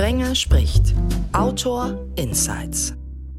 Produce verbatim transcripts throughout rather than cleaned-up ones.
Sprenger spricht. Autor Insights.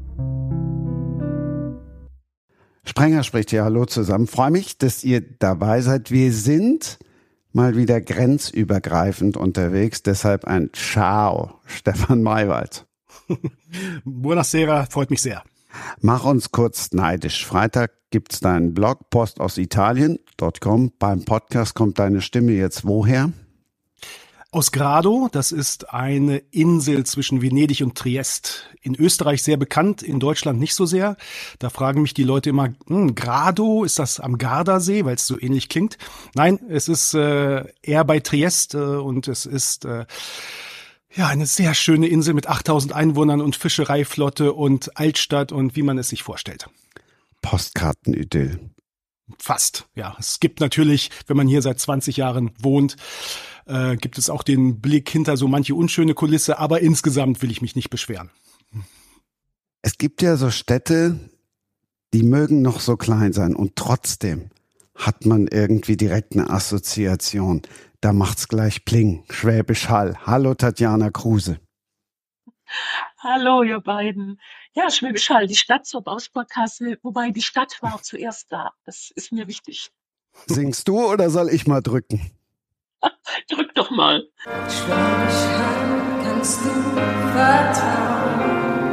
Sprenger spricht hier. Hallo zusammen. Freue mich, dass ihr dabei seid. Wir sind mal wieder grenzübergreifend unterwegs. Deshalb ein Ciao, Stefan Maywald. Buonasera, freut mich sehr. Mach uns kurz neidisch. Freitag gibt's deinen Blog Post aus Italien Punkt com. Beim Podcast kommt deine Stimme jetzt woher? Aus Grado, das ist eine Insel zwischen Venedig und Triest. In Österreich sehr bekannt, in Deutschland nicht so sehr. Da fragen mich die Leute immer, hm, Grado, ist das am Gardasee, weil es so ähnlich klingt? Nein, es ist äh, eher bei Triest äh, und es ist äh, ja eine sehr schöne Insel mit achttausend Einwohnern und Fischereiflotte und Altstadt und wie man es sich vorstellt. Postkartenidyll. Fast, ja. Es gibt natürlich, wenn man hier seit zwanzig Jahren wohnt, äh, gibt es auch den Blick hinter so manche unschöne Kulisse, aber insgesamt will ich mich nicht beschweren. Es gibt ja so Städte, die mögen noch so klein sein und trotzdem hat man irgendwie direkt eine Assoziation. Da macht's gleich Pling, Schwäbisch Hall. Hallo Tatjana Kruse. Hallo, ihr beiden. Ja, Schwäbisch Hall, die Stadt zur Bausparkasse, wobei die Stadt war zuerst da. Das ist mir wichtig. Singst du oder soll ich mal drücken? Drück doch mal. Schwäbisch Hall kannst du vertrauen.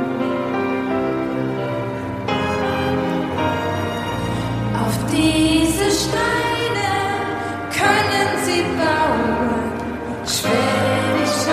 Auf diese Steine können sie bauen. Schwäbisch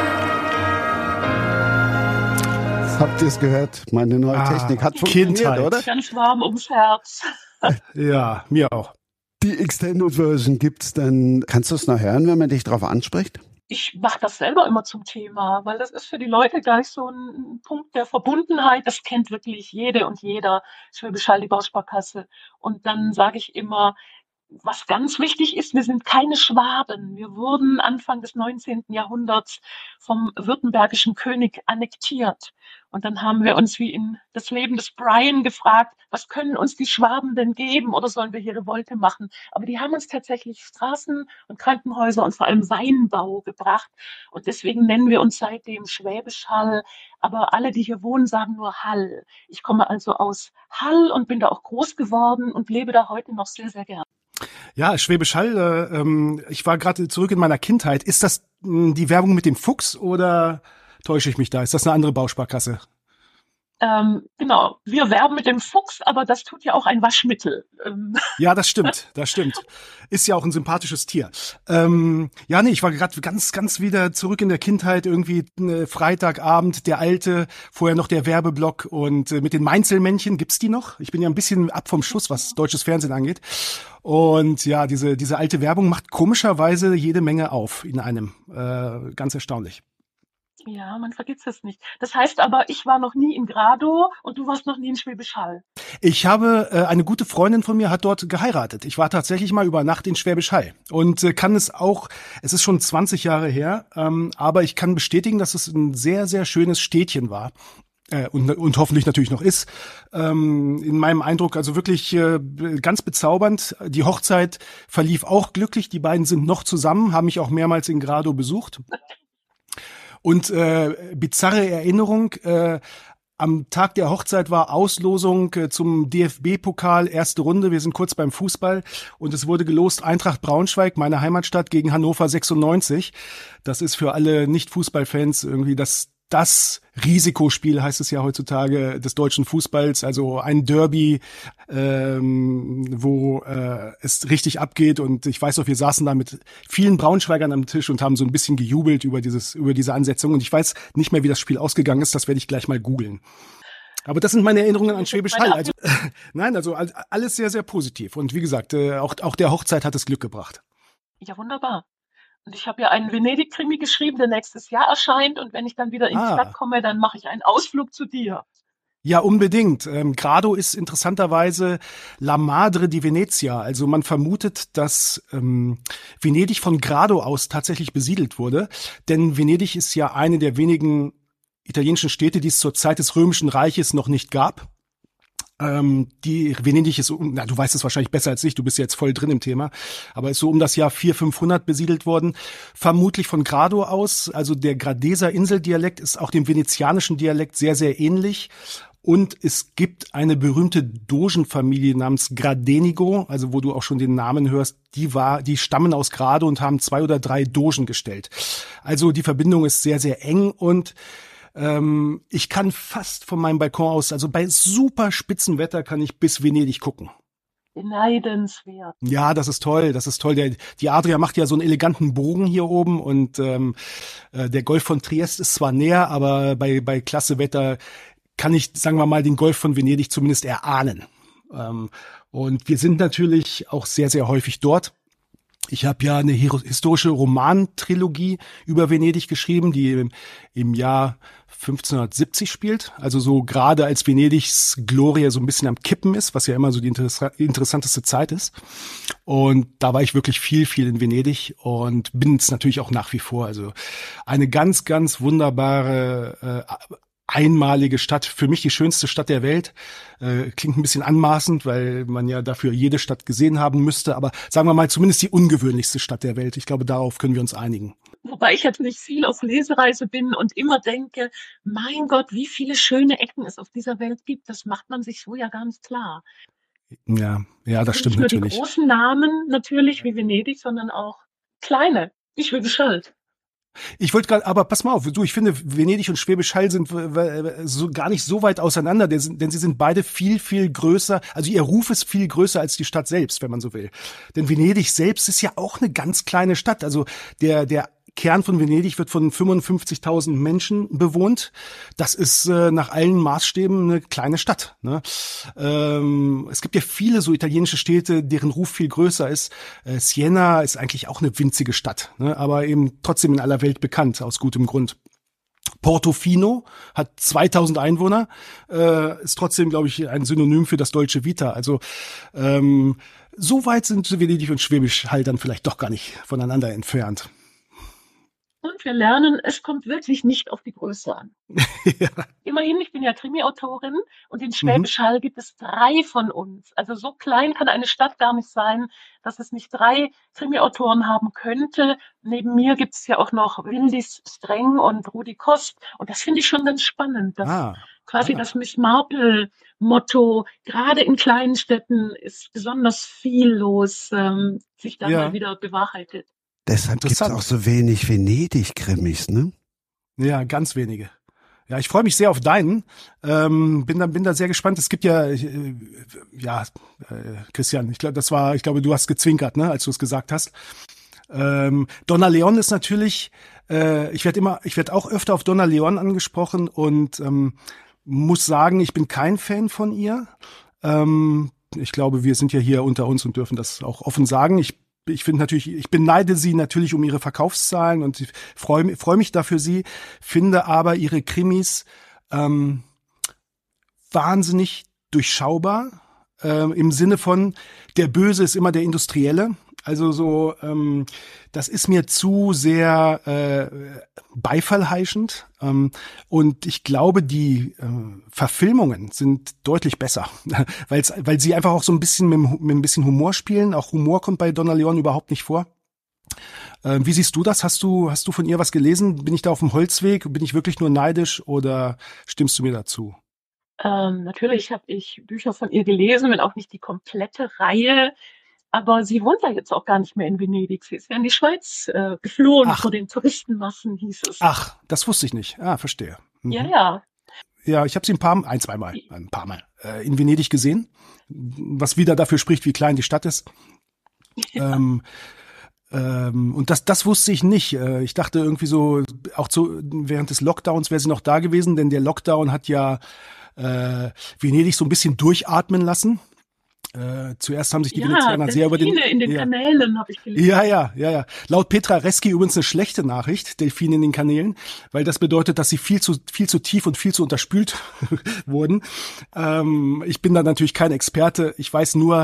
Hall. Habt ihr es gehört? Meine neue Ah, Technik hat funktioniert, Kindheit. oder? Ganz warm ums Herz. Ja, mir auch. Die Extended Version gibt's dann. Kannst du es noch hören, wenn man dich drauf anspricht? Ich mache das selber immer zum Thema, weil das ist für die Leute gleich so ein Punkt der Verbundenheit. Das kennt wirklich jede und jeder. Schwäbisch Hall, die Bausparkasse. Und dann sage ich immer, was ganz wichtig ist, wir sind keine Schwaben. Wir wurden Anfang des neunzehnten Jahrhunderts vom württembergischen König annektiert. Und dann haben wir uns wie in das Leben des Brian gefragt, was können uns die Schwaben denn geben oder sollen wir hier Revolte machen? Aber die haben uns tatsächlich Straßen und Krankenhäuser und vor allem Weinbau gebracht. Und deswegen nennen wir uns seitdem Schwäbisch Hall. Aber alle, die hier wohnen, sagen nur Hall. Ich komme also aus Hall und bin da auch groß geworden und lebe da heute noch sehr, sehr gern. Ja, Schwäbisch Hall, äh, ähm, ich war gerade zurück in meiner Kindheit. Ist das mh, die Werbung mit dem Fuchs oder täusche ich mich da? Ist das eine andere Bausparkasse? Ähm, genau, wir werben mit dem Fuchs, aber das tut ja auch ein Waschmittel. Ähm. Ja, das stimmt, das stimmt. Ist ja auch ein sympathisches Tier. Ähm, ja, nee, ich war gerade ganz, ganz wieder zurück in der Kindheit, irgendwie äh, Freitagabend, der alte, vorher noch der Werbeblock und äh, mit den Mainzelmännchen, gibt's die noch? Ich bin ja ein bisschen ab vom Schuss, was deutsches Fernsehen angeht. Und ja, diese, diese alte Werbung macht komischerweise jede Menge auf in einem. Äh, ganz erstaunlich. Ja, man vergisst es nicht. Das heißt aber, ich war noch nie in Grado und du warst noch nie in Schwäbisch Hall. Ich habe, äh, eine gute Freundin von mir hat dort geheiratet. Ich war tatsächlich mal über Nacht in Schwäbisch Hall und äh, kann es auch, es ist schon zwanzig Jahre her, ähm, aber ich kann bestätigen, dass es ein sehr, sehr schönes Städtchen war. Äh, und, und hoffentlich natürlich noch ist. Ähm, in meinem Eindruck also wirklich äh, ganz bezaubernd. Die Hochzeit verlief auch glücklich. Die beiden sind noch zusammen, haben mich auch mehrmals in Grado besucht. Und äh, bizarre Erinnerung, äh, am Tag der Hochzeit war Auslosung äh, zum D F B-Pokal, erste Runde, wir sind kurz beim Fußball und es wurde gelost Eintracht Braunschweig, meine Heimatstadt, gegen Hannover sechsundneunzig. Das ist für alle Nicht-Fußballfans irgendwie das das Risikospiel, heißt es ja heutzutage, des deutschen Fußballs, also ein Derby, ähm, wo äh, es richtig abgeht. Und ich weiß noch, wir saßen da mit vielen Braunschweigern am Tisch und haben so ein bisschen gejubelt über dieses, über diese Ansetzung. Und ich weiß nicht mehr, wie das Spiel ausgegangen ist. Das werde ich gleich mal googeln. Aber das sind meine Erinnerungen an Schwäbisch Hall. Also, äh, nein, also alles sehr, sehr positiv. Und wie gesagt, äh, auch, auch der Hochzeit hat es Glück gebracht. Ja, wunderbar. Und ich habe ja einen Venedig-Krimi geschrieben, der nächstes Jahr erscheint. Und wenn ich dann wieder in die Ah. Stadt komme, dann mache ich einen Ausflug zu dir. Ja, unbedingt. Ähm, Grado ist interessanterweise La Madre di Venezia. Also man vermutet, dass ähm, Venedig von Grado aus tatsächlich besiedelt wurde. Denn Venedig ist ja eine der wenigen italienischen Städte, die es zur Zeit des Römischen Reiches noch nicht gab. Ähm, die Venedig ist, um, na, du weißt es wahrscheinlich besser als ich, du bist ja jetzt voll drin im Thema, aber ist so um das Jahr vierhundert, fünfhundert besiedelt worden, vermutlich von Grado aus. Also der Gradeser Inseldialekt ist auch dem venezianischen Dialekt sehr, sehr ähnlich. Und es gibt eine berühmte Dogenfamilie namens Gradenigo, also wo du auch schon den Namen hörst, die war, die stammen aus Grado und haben zwei oder drei Dogen gestellt. Also die Verbindung ist sehr, sehr eng und ähm, ich kann fast von meinem Balkon aus, also bei super spitzen Wetter kann ich bis Venedig gucken. Beneidenswert. Ja, das ist toll, das ist toll. Der, die Adria macht ja so einen eleganten Bogen hier oben und ähm, äh, der Golf von Triest ist zwar näher, aber bei, bei klasse Wetter kann ich, sagen wir mal, den Golf von Venedig zumindest erahnen. Ähm, und wir sind natürlich auch sehr, sehr häufig dort. Ich habe ja eine historische Romantrilogie über Venedig geschrieben, die im, im Jahr fünfzehnhundertsiebzig spielt. Also so gerade als Venedigs Glorie so ein bisschen am Kippen ist, was ja immer so die interess- interessanteste Zeit ist. Und da war ich wirklich viel, viel in Venedig und bin es natürlich auch nach wie vor. Also eine ganz, ganz wunderbare äh, einmalige Stadt, für mich die schönste Stadt der Welt. Äh, klingt ein bisschen anmaßend, weil man ja dafür jede Stadt gesehen haben müsste, aber sagen wir mal zumindest die ungewöhnlichste Stadt der Welt. Ich glaube, darauf können wir uns einigen. Wobei ich natürlich viel auf Lesereise bin und immer denke, mein Gott, wie viele schöne Ecken es auf dieser Welt gibt. Das macht man sich so ja gar nicht klar. Ja, ja, das stimmt Nicht nur die natürlich. großen Namen natürlich wie Venedig, sondern auch kleine, wie Schwäbisch Hall. Ich wollte gerade, aber pass mal auf, du, ich finde, Venedig und Schwäbisch Hall sind so gar nicht so weit auseinander, denn sie sind beide viel, viel größer, also ihr Ruf ist viel größer als die Stadt selbst, wenn man so will. Denn Venedig selbst ist ja auch eine ganz kleine Stadt, also der, der Kern von Venedig wird von fünfundfünfzigtausend Menschen bewohnt. Das ist äh, nach allen Maßstäben eine kleine Stadt. Ne? Ähm, es gibt ja viele so italienische Städte, deren Ruf viel größer ist. Äh, Siena ist eigentlich auch eine winzige Stadt, ne? Aber eben trotzdem in aller Welt bekannt, aus gutem Grund. Portofino hat zweitausend Einwohner, äh, ist trotzdem, glaube ich, ein Synonym für das Dolce Vita. Also ähm, so weit sind Venedig und Schwäbisch Hall dann vielleicht doch gar nicht voneinander entfernt. Und wir lernen, es kommt wirklich nicht auf die Größe an. Ja. Immerhin, ich bin ja Krimi-Autorin und in Schwäbisch Hall gibt es drei von uns. Also so klein kann eine Stadt gar nicht sein, dass es nicht drei Krimi-Autoren haben könnte. Neben mir gibt es ja auch noch Wildis Streng und Rudi Kost. Und das finde ich schon ganz spannend, dass Ah, quasi ah. das Miss Marple-Motto, gerade in kleinen Städten ist besonders viel los, ähm, sich dann Ja. mal wieder bewahrheitet. Deshalb gibt's Interessant. auch so wenig Venedig-Krimis, ne? Ja, ganz wenige. Ja, ich freue mich sehr auf deinen. Ähm, bin da bin da sehr gespannt. Es gibt ja, äh, ja, äh, Christian, ich glaube, das war, ich glaube, du hast gezwinkert, ne, als du es gesagt hast. Ähm, Donna Leon ist natürlich, äh, ich werde immer, ich werde auch öfter auf Donna Leon angesprochen und ähm, muss sagen, ich bin kein Fan von ihr. Ähm, ich glaube, wir sind ja hier unter uns und dürfen das auch offen sagen. Ich Ich finde natürlich, ich beneide sie natürlich um ihre Verkaufszahlen und ich freue freu mich da für sie, finde aber ihre Krimis ähm, wahnsinnig durchschaubar, ähm, im Sinne von, der Böse ist immer der Industrielle. Also so, ähm, das ist mir zu sehr äh, beifallheischend. Ähm, und ich glaube, die äh, Verfilmungen sind deutlich besser, weil's, weil sie einfach auch so ein bisschen mit, mit ein bisschen Humor spielen. Auch Humor kommt bei Donna Leon überhaupt nicht vor. Ähm, wie siehst du das? Hast du, hast du von ihr was gelesen? Bin ich da auf dem Holzweg? Bin ich wirklich nur neidisch oder stimmst du mir dazu? Ähm, natürlich habe ich Bücher von ihr gelesen, wenn auch nicht die komplette Reihe. Aber sie wohnt ja jetzt auch gar nicht mehr in Venedig. Sie ist ja in die Schweiz äh, geflohen Ach. vor den Touristenmassen, hieß es. Ach, das wusste ich nicht. Ah, verstehe. Mhm. Ja, ja. Ja, ich habe sie ein paar, ein, zweimal, ein paar Mal äh, in Venedig gesehen, was wieder dafür spricht, wie klein die Stadt ist. ähm, ähm, und das, das wusste ich nicht. Äh, ich dachte irgendwie so, auch zu, während des Lockdowns wäre sie noch da gewesen, denn der Lockdown hat ja äh, Venedig so ein bisschen durchatmen lassen. Äh, zuerst haben sich die Ja, Venezianer sehr über den... Delfine in den ja. Kanälen habe ich gelesen. Ja, ja, ja, ja. Laut Petra Reski übrigens eine schlechte Nachricht, Delfine in den Kanälen, weil das bedeutet, dass sie viel zu viel zu tief und viel zu unterspült wurden. Ähm, ich bin da natürlich kein Experte. Ich weiß nur,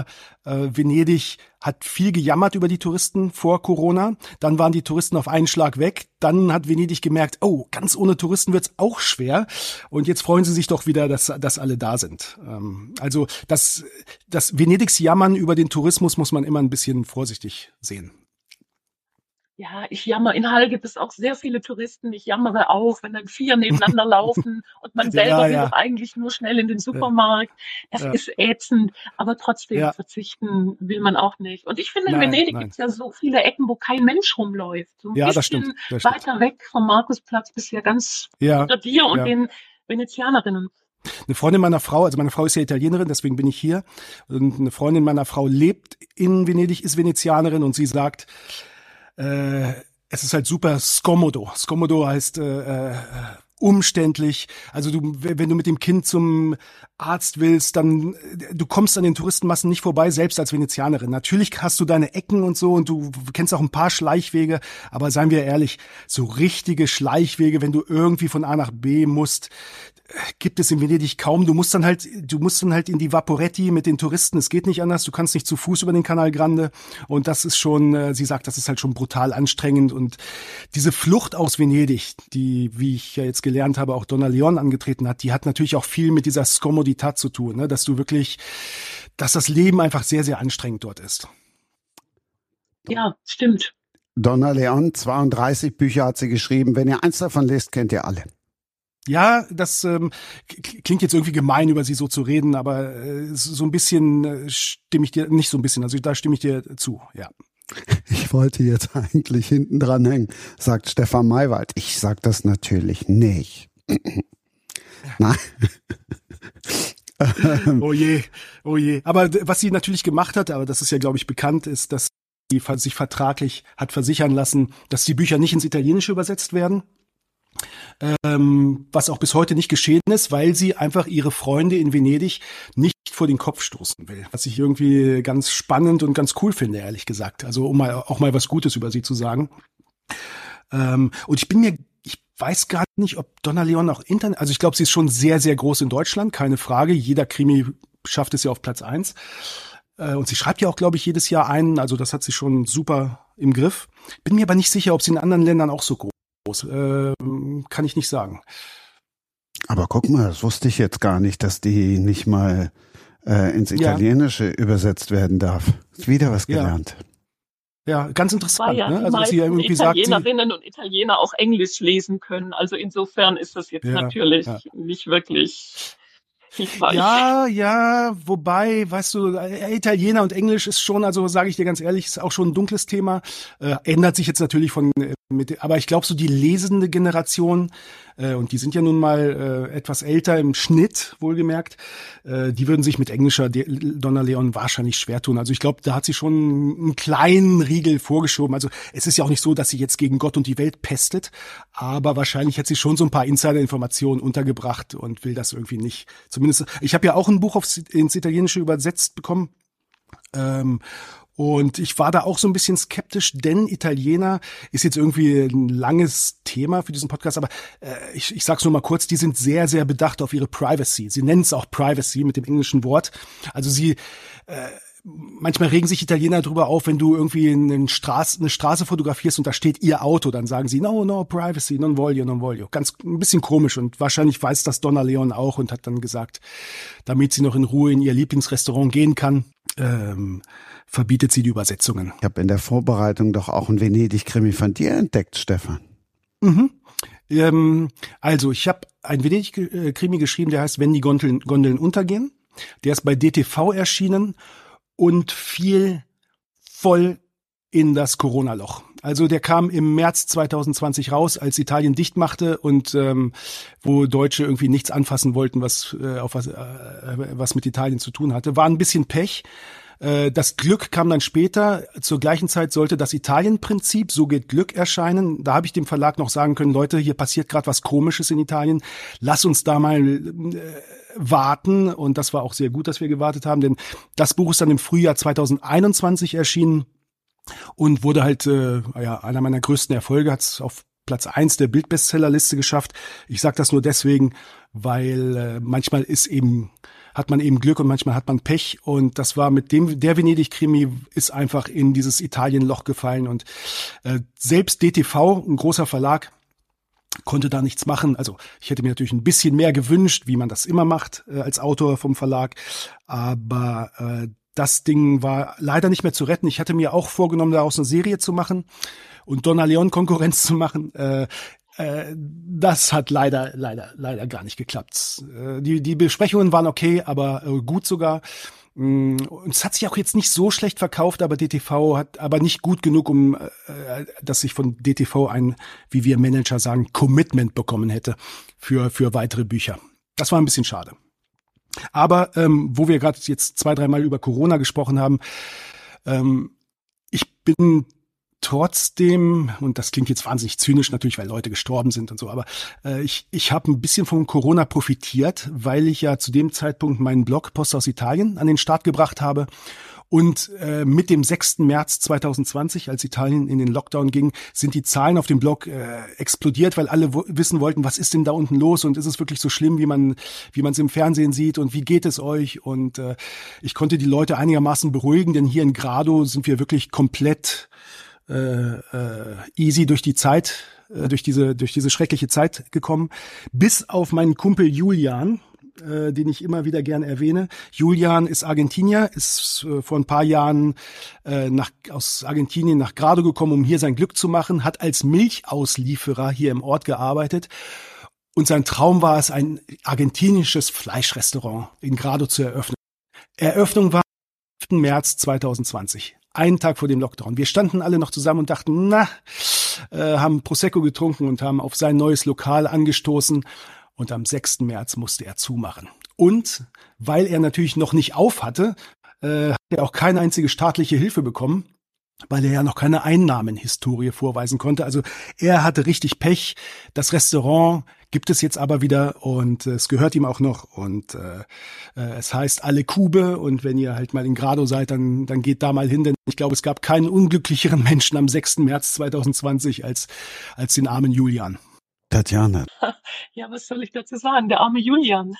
Äh, Venedig hat viel gejammert über die Touristen vor Corona. Dann waren die Touristen auf einen Schlag weg. Dann hat Venedig gemerkt, oh, ganz ohne Touristen wird's auch schwer. Und jetzt freuen sie sich doch wieder, dass, dass alle da sind. Ähm, also das, das Venedigs Jammern über den Tourismus muss man immer ein bisschen vorsichtig sehen. Ja, ich jammer. In Hall gibt es auch sehr viele Touristen. Ich jammere auch, wenn dann vier nebeneinander laufen und man selber Ja, will ja. doch eigentlich nur schnell in den Supermarkt. Das Ja. ist ätzend, aber trotzdem Ja. verzichten will man auch nicht. Und ich finde, in Nein, Venedig nein. gibt es ja so viele Ecken, wo kein Mensch rumläuft. So ein Ja, das bisschen stimmt, das stimmt. weiter weg vom Markusplatz bist ja ganz Ja, unter dir und ja. den Venezianerinnen. Eine Freundin meiner Frau, also meine Frau ist ja Italienerin, deswegen bin ich hier. Und eine Freundin meiner Frau lebt in Venedig, ist Venezianerin und sie sagt, äh, es ist halt super scomodo. Scomodo heißt äh, äh, umständlich. Also du, wenn du mit dem Kind zum Arzt willst, dann du kommst an den Touristenmassen nicht vorbei, selbst als Venezianerin. Natürlich hast du deine Ecken und so und du kennst auch ein paar Schleichwege, aber seien wir ehrlich, so richtige Schleichwege, wenn du irgendwie von A nach B musst, gibt es in Venedig kaum. Du musst dann halt, du musst dann halt in die Vaporetti mit den Touristen. Es geht nicht anders. Du kannst nicht zu Fuß über den Canal Grande. Und das ist schon, äh, sie sagt, das ist halt schon brutal anstrengend. Und diese Flucht aus Venedig, die, wie ich ja jetzt gelernt habe, auch Donna Leon angetreten hat, die hat natürlich auch viel mit dieser Scomodità zu tun, ne? Dass du wirklich, dass das Leben einfach sehr, sehr anstrengend dort ist. Ja, stimmt. Donna Leon, zweiunddreißig Bücher hat sie geschrieben. Wenn ihr eins davon lest, kennt ihr alle. Ja, das ähm, k- klingt jetzt irgendwie gemein, über sie so zu reden, aber äh, so ein bisschen äh, stimme ich dir, nicht so ein bisschen, also da stimme ich dir zu, ja. Ich wollte jetzt eigentlich hinten dran hängen, sagt Stefan Maywald. Ich sag das natürlich nicht. Nein. Oh je, oh je. Aber d- was sie natürlich gemacht hat, aber das ist ja, glaube ich, bekannt, ist, dass sie ver- sich vertraglich hat versichern lassen, dass die Bücher nicht ins Italienische übersetzt werden. Ähm, was auch bis heute nicht geschehen ist, weil sie einfach ihre Freunde in Venedig nicht vor den Kopf stoßen will. Was ich irgendwie ganz spannend und ganz cool finde, ehrlich gesagt. Also um mal auch mal was Gutes über sie zu sagen. Ähm, und ich bin mir, ich weiß gar nicht, ob Donna Leon auch Internet, also ich glaube, sie ist schon sehr, sehr groß in Deutschland, keine Frage. Jeder Krimi schafft es ja auf Platz eins. Äh, und sie schreibt ja auch, glaube ich, jedes Jahr einen, also das hat sie schon super im Griff. Bin mir aber nicht sicher, ob sie in anderen Ländern auch so groß ist. Äh, kann ich nicht sagen. Aber guck mal, das wusste ich jetzt gar nicht, dass die nicht mal äh, ins Italienische ja. übersetzt werden darf. Ist wieder was gelernt. Ja, ja, ganz interessant. Ja, ne? die Also dass sie ja irgendwie sagt, Italienerinnen und Italiener auch Englisch lesen können. Also insofern ist das jetzt Ja, natürlich ja. nicht wirklich hilfreich. Ja, ja, wobei, weißt du, äh, Italiener und Englisch ist schon, also sage ich dir ganz ehrlich, ist auch schon ein dunkles Thema. Äh, ändert sich jetzt natürlich von, äh, mit, aber ich glaube, so die lesende Generation, äh, und die sind ja nun mal äh, etwas älter im Schnitt, wohlgemerkt, äh, die würden sich mit englischer De- Donna Leon wahrscheinlich schwer tun. Also ich glaube, da hat sie schon einen kleinen Riegel vorgeschoben. Also es ist ja auch nicht so, dass sie jetzt gegen Gott und die Welt pestet, aber wahrscheinlich hat sie schon so ein paar Insider-Informationen untergebracht und will das irgendwie nicht. Zumindest, ich habe ja auch ein Buch aufs, ins Italienische übersetzt bekommen. Ähm, und ich war da auch so ein bisschen skeptisch, denn Italiener ist jetzt irgendwie ein langes Thema für diesen Podcast, aber äh, ich, ich sag's nur mal kurz, die sind sehr, sehr bedacht auf ihre Privacy. Sie nennen es auch Privacy mit dem englischen Wort. Also sie äh, manchmal regen sich Italiener drüber auf, wenn du irgendwie eine Straße, eine Straße fotografierst und da steht ihr Auto, dann sagen sie, no, no, privacy, non voglio, non voglio. Ganz ein bisschen komisch und wahrscheinlich weiß das Donna Leon auch und hat dann gesagt, damit sie noch in Ruhe in ihr Lieblingsrestaurant gehen kann, ähm, verbietet sie die Übersetzungen. Ich habe in der Vorbereitung doch auch einen Venedig-Krimi von dir entdeckt, Stefan. Mhm. Ähm, also ich habe einen Venedig-Krimi geschrieben, der heißt Wenn die Gondeln, Gondeln untergehen. Der ist bei D T V erschienen und fiel voll in das Corona-Loch. Also der kam im März zwanzig zwanzig raus, als Italien dicht machte und ähm, wo Deutsche irgendwie nichts anfassen wollten, was äh, auf was, äh, was mit Italien zu tun hatte. War ein bisschen Pech. Äh, das Glück kam dann später. Zur gleichen Zeit sollte das Italien-Prinzip, so geht Glück, erscheinen. Da habe ich dem Verlag noch sagen können, Leute, hier passiert gerade was Komisches in Italien. Lass uns da mal äh, warten. Und das war auch sehr gut, dass wir gewartet haben, denn das Buch ist dann im Frühjahr zwanzig einundzwanzig erschienen. Und wurde halt äh, ja einer meiner größten Erfolge, hat es auf Platz eins der Bildbestsellerliste geschafft. Ich sage das nur deswegen, weil äh, manchmal ist eben hat man eben Glück und manchmal hat man Pech. Und das war mit dem, der Venedig-Krimi ist einfach in dieses Italien-Loch gefallen. Und äh, selbst D T V, ein großer Verlag, konnte da nichts machen. Also ich hätte mir natürlich ein bisschen mehr gewünscht, wie man das immer macht äh, als Autor vom Verlag. Aber äh, das Ding war leider nicht mehr zu retten. Ich hatte mir auch vorgenommen, daraus eine Serie zu machen und Donna Leon Konkurrenz zu machen. Äh, äh, das hat leider, leider, leider gar nicht geklappt. Äh, die, die Besprechungen waren okay, aber äh, gut sogar. Und es hat sich auch jetzt nicht so schlecht verkauft, aber D T V hat aber nicht gut genug, um äh, dass ich von D T V ein, wie wir Manager sagen, Commitment bekommen hätte für für weitere Bücher. Das war ein bisschen schade. Aber ähm, wo wir gerade jetzt zwei, dreimal über Corona gesprochen haben, ähm, ich bin trotzdem, und das klingt jetzt wahnsinnig zynisch natürlich, weil Leute gestorben sind und so, aber äh, ich ich habe ein bisschen von Corona profitiert, weil ich ja zu dem Zeitpunkt meinen Blog Post aus Italien an den Start gebracht habe. Und äh, mit dem sechsten März zweitausendzwanzig, als Italien in den Lockdown ging, sind die Zahlen auf dem Blog äh, explodiert, weil alle w- wissen wollten, was ist denn da unten los und ist es wirklich so schlimm, wie man wie man es im Fernsehen sieht und wie geht es euch? Und äh, ich konnte die Leute einigermaßen beruhigen, denn hier in Grado sind wir wirklich komplett Äh, äh, easy durch die Zeit, äh, durch diese durch diese schreckliche Zeit gekommen, bis auf meinen Kumpel Julian, äh, den ich immer wieder gerne erwähne. Julian ist Argentinier, ist äh, vor ein paar Jahren äh, nach, aus Argentinien nach Grado gekommen, um hier sein Glück zu machen, hat als Milchauslieferer hier im Ort gearbeitet. Und sein Traum war es, ein argentinisches Fleischrestaurant in Grado zu eröffnen. Eröffnung war am fünften März zweitausendzwanzig. Einen Tag vor dem Lockdown. Wir standen alle noch zusammen und dachten, na, äh, haben Prosecco getrunken und haben auf sein neues Lokal angestoßen. Und am sechsten März musste er zumachen. Und weil er natürlich noch nicht auf hatte, äh, hat er auch keine einzige staatliche Hilfe bekommen, weil er ja noch keine Einnahmenhistorie vorweisen konnte. Also er hatte richtig Pech. Das Restaurant gibt es jetzt aber wieder und äh, es gehört ihm auch noch und äh, äh, es heißt Alle Kube und wenn ihr halt mal in Grado seid, dann dann geht da mal hin, denn ich glaube, es gab keinen unglücklicheren Menschen am sechsten März zweitausendzwanzig als als den armen Julian. Tatjana. Ja, was soll ich dazu sagen? Der arme Julian.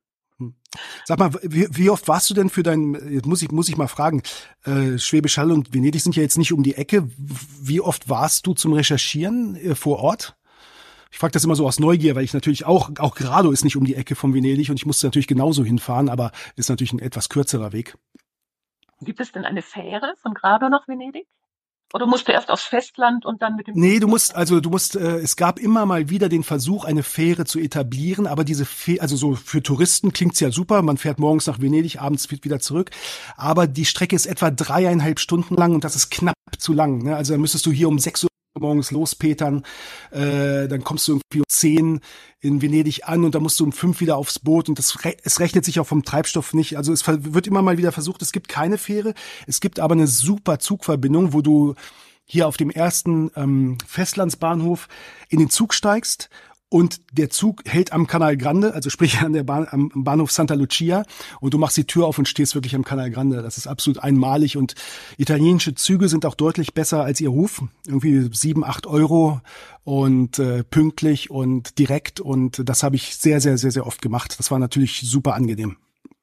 Sag mal, wie, wie oft warst du denn für dein, jetzt muss ich, muss ich mal fragen, äh, Schwäbisch Hall und Venedig sind ja jetzt nicht um die Ecke. Wie oft warst du zum Recherchieren äh, vor Ort? Ich frage das immer so aus Neugier, weil ich natürlich auch, auch Grado ist nicht um die Ecke von Venedig und ich musste natürlich genauso hinfahren, aber ist natürlich ein etwas kürzerer Weg. Gibt es denn eine Fähre von Grado nach Venedig? Oder musst du erst aufs Festland und dann mit dem... Nee, du musst, also du musst, äh, es gab immer mal wieder den Versuch, eine Fähre zu etablieren, aber diese Fähre, also so für Touristen klingt's ja super, man fährt morgens nach Venedig, abends wieder zurück, aber die Strecke ist etwa dreieinhalb Stunden lang und das ist knapp zu lang, ne? Also da müsstest du hier um sechs Uhr morgens lospetern, äh, dann kommst du irgendwie um zehn in Venedig an und dann musst du um fünf wieder aufs Boot und das es rechnet sich auch vom Treibstoff nicht. Also es wird immer mal wieder versucht, es gibt keine Fähre, es gibt aber eine super Zugverbindung, wo du hier auf dem ersten ähm, Festlandsbahnhof in den Zug steigst und der Zug hält am Canal Grande, also sprich an der Bahn, am Bahnhof Santa Lucia und du machst die Tür auf und stehst wirklich am Canal Grande. Das ist absolut einmalig und italienische Züge sind auch deutlich besser als ihr Ruf. Irgendwie sieben, acht Euro und äh, pünktlich und direkt und das habe ich sehr, sehr, sehr, sehr oft gemacht. Das war natürlich super angenehm.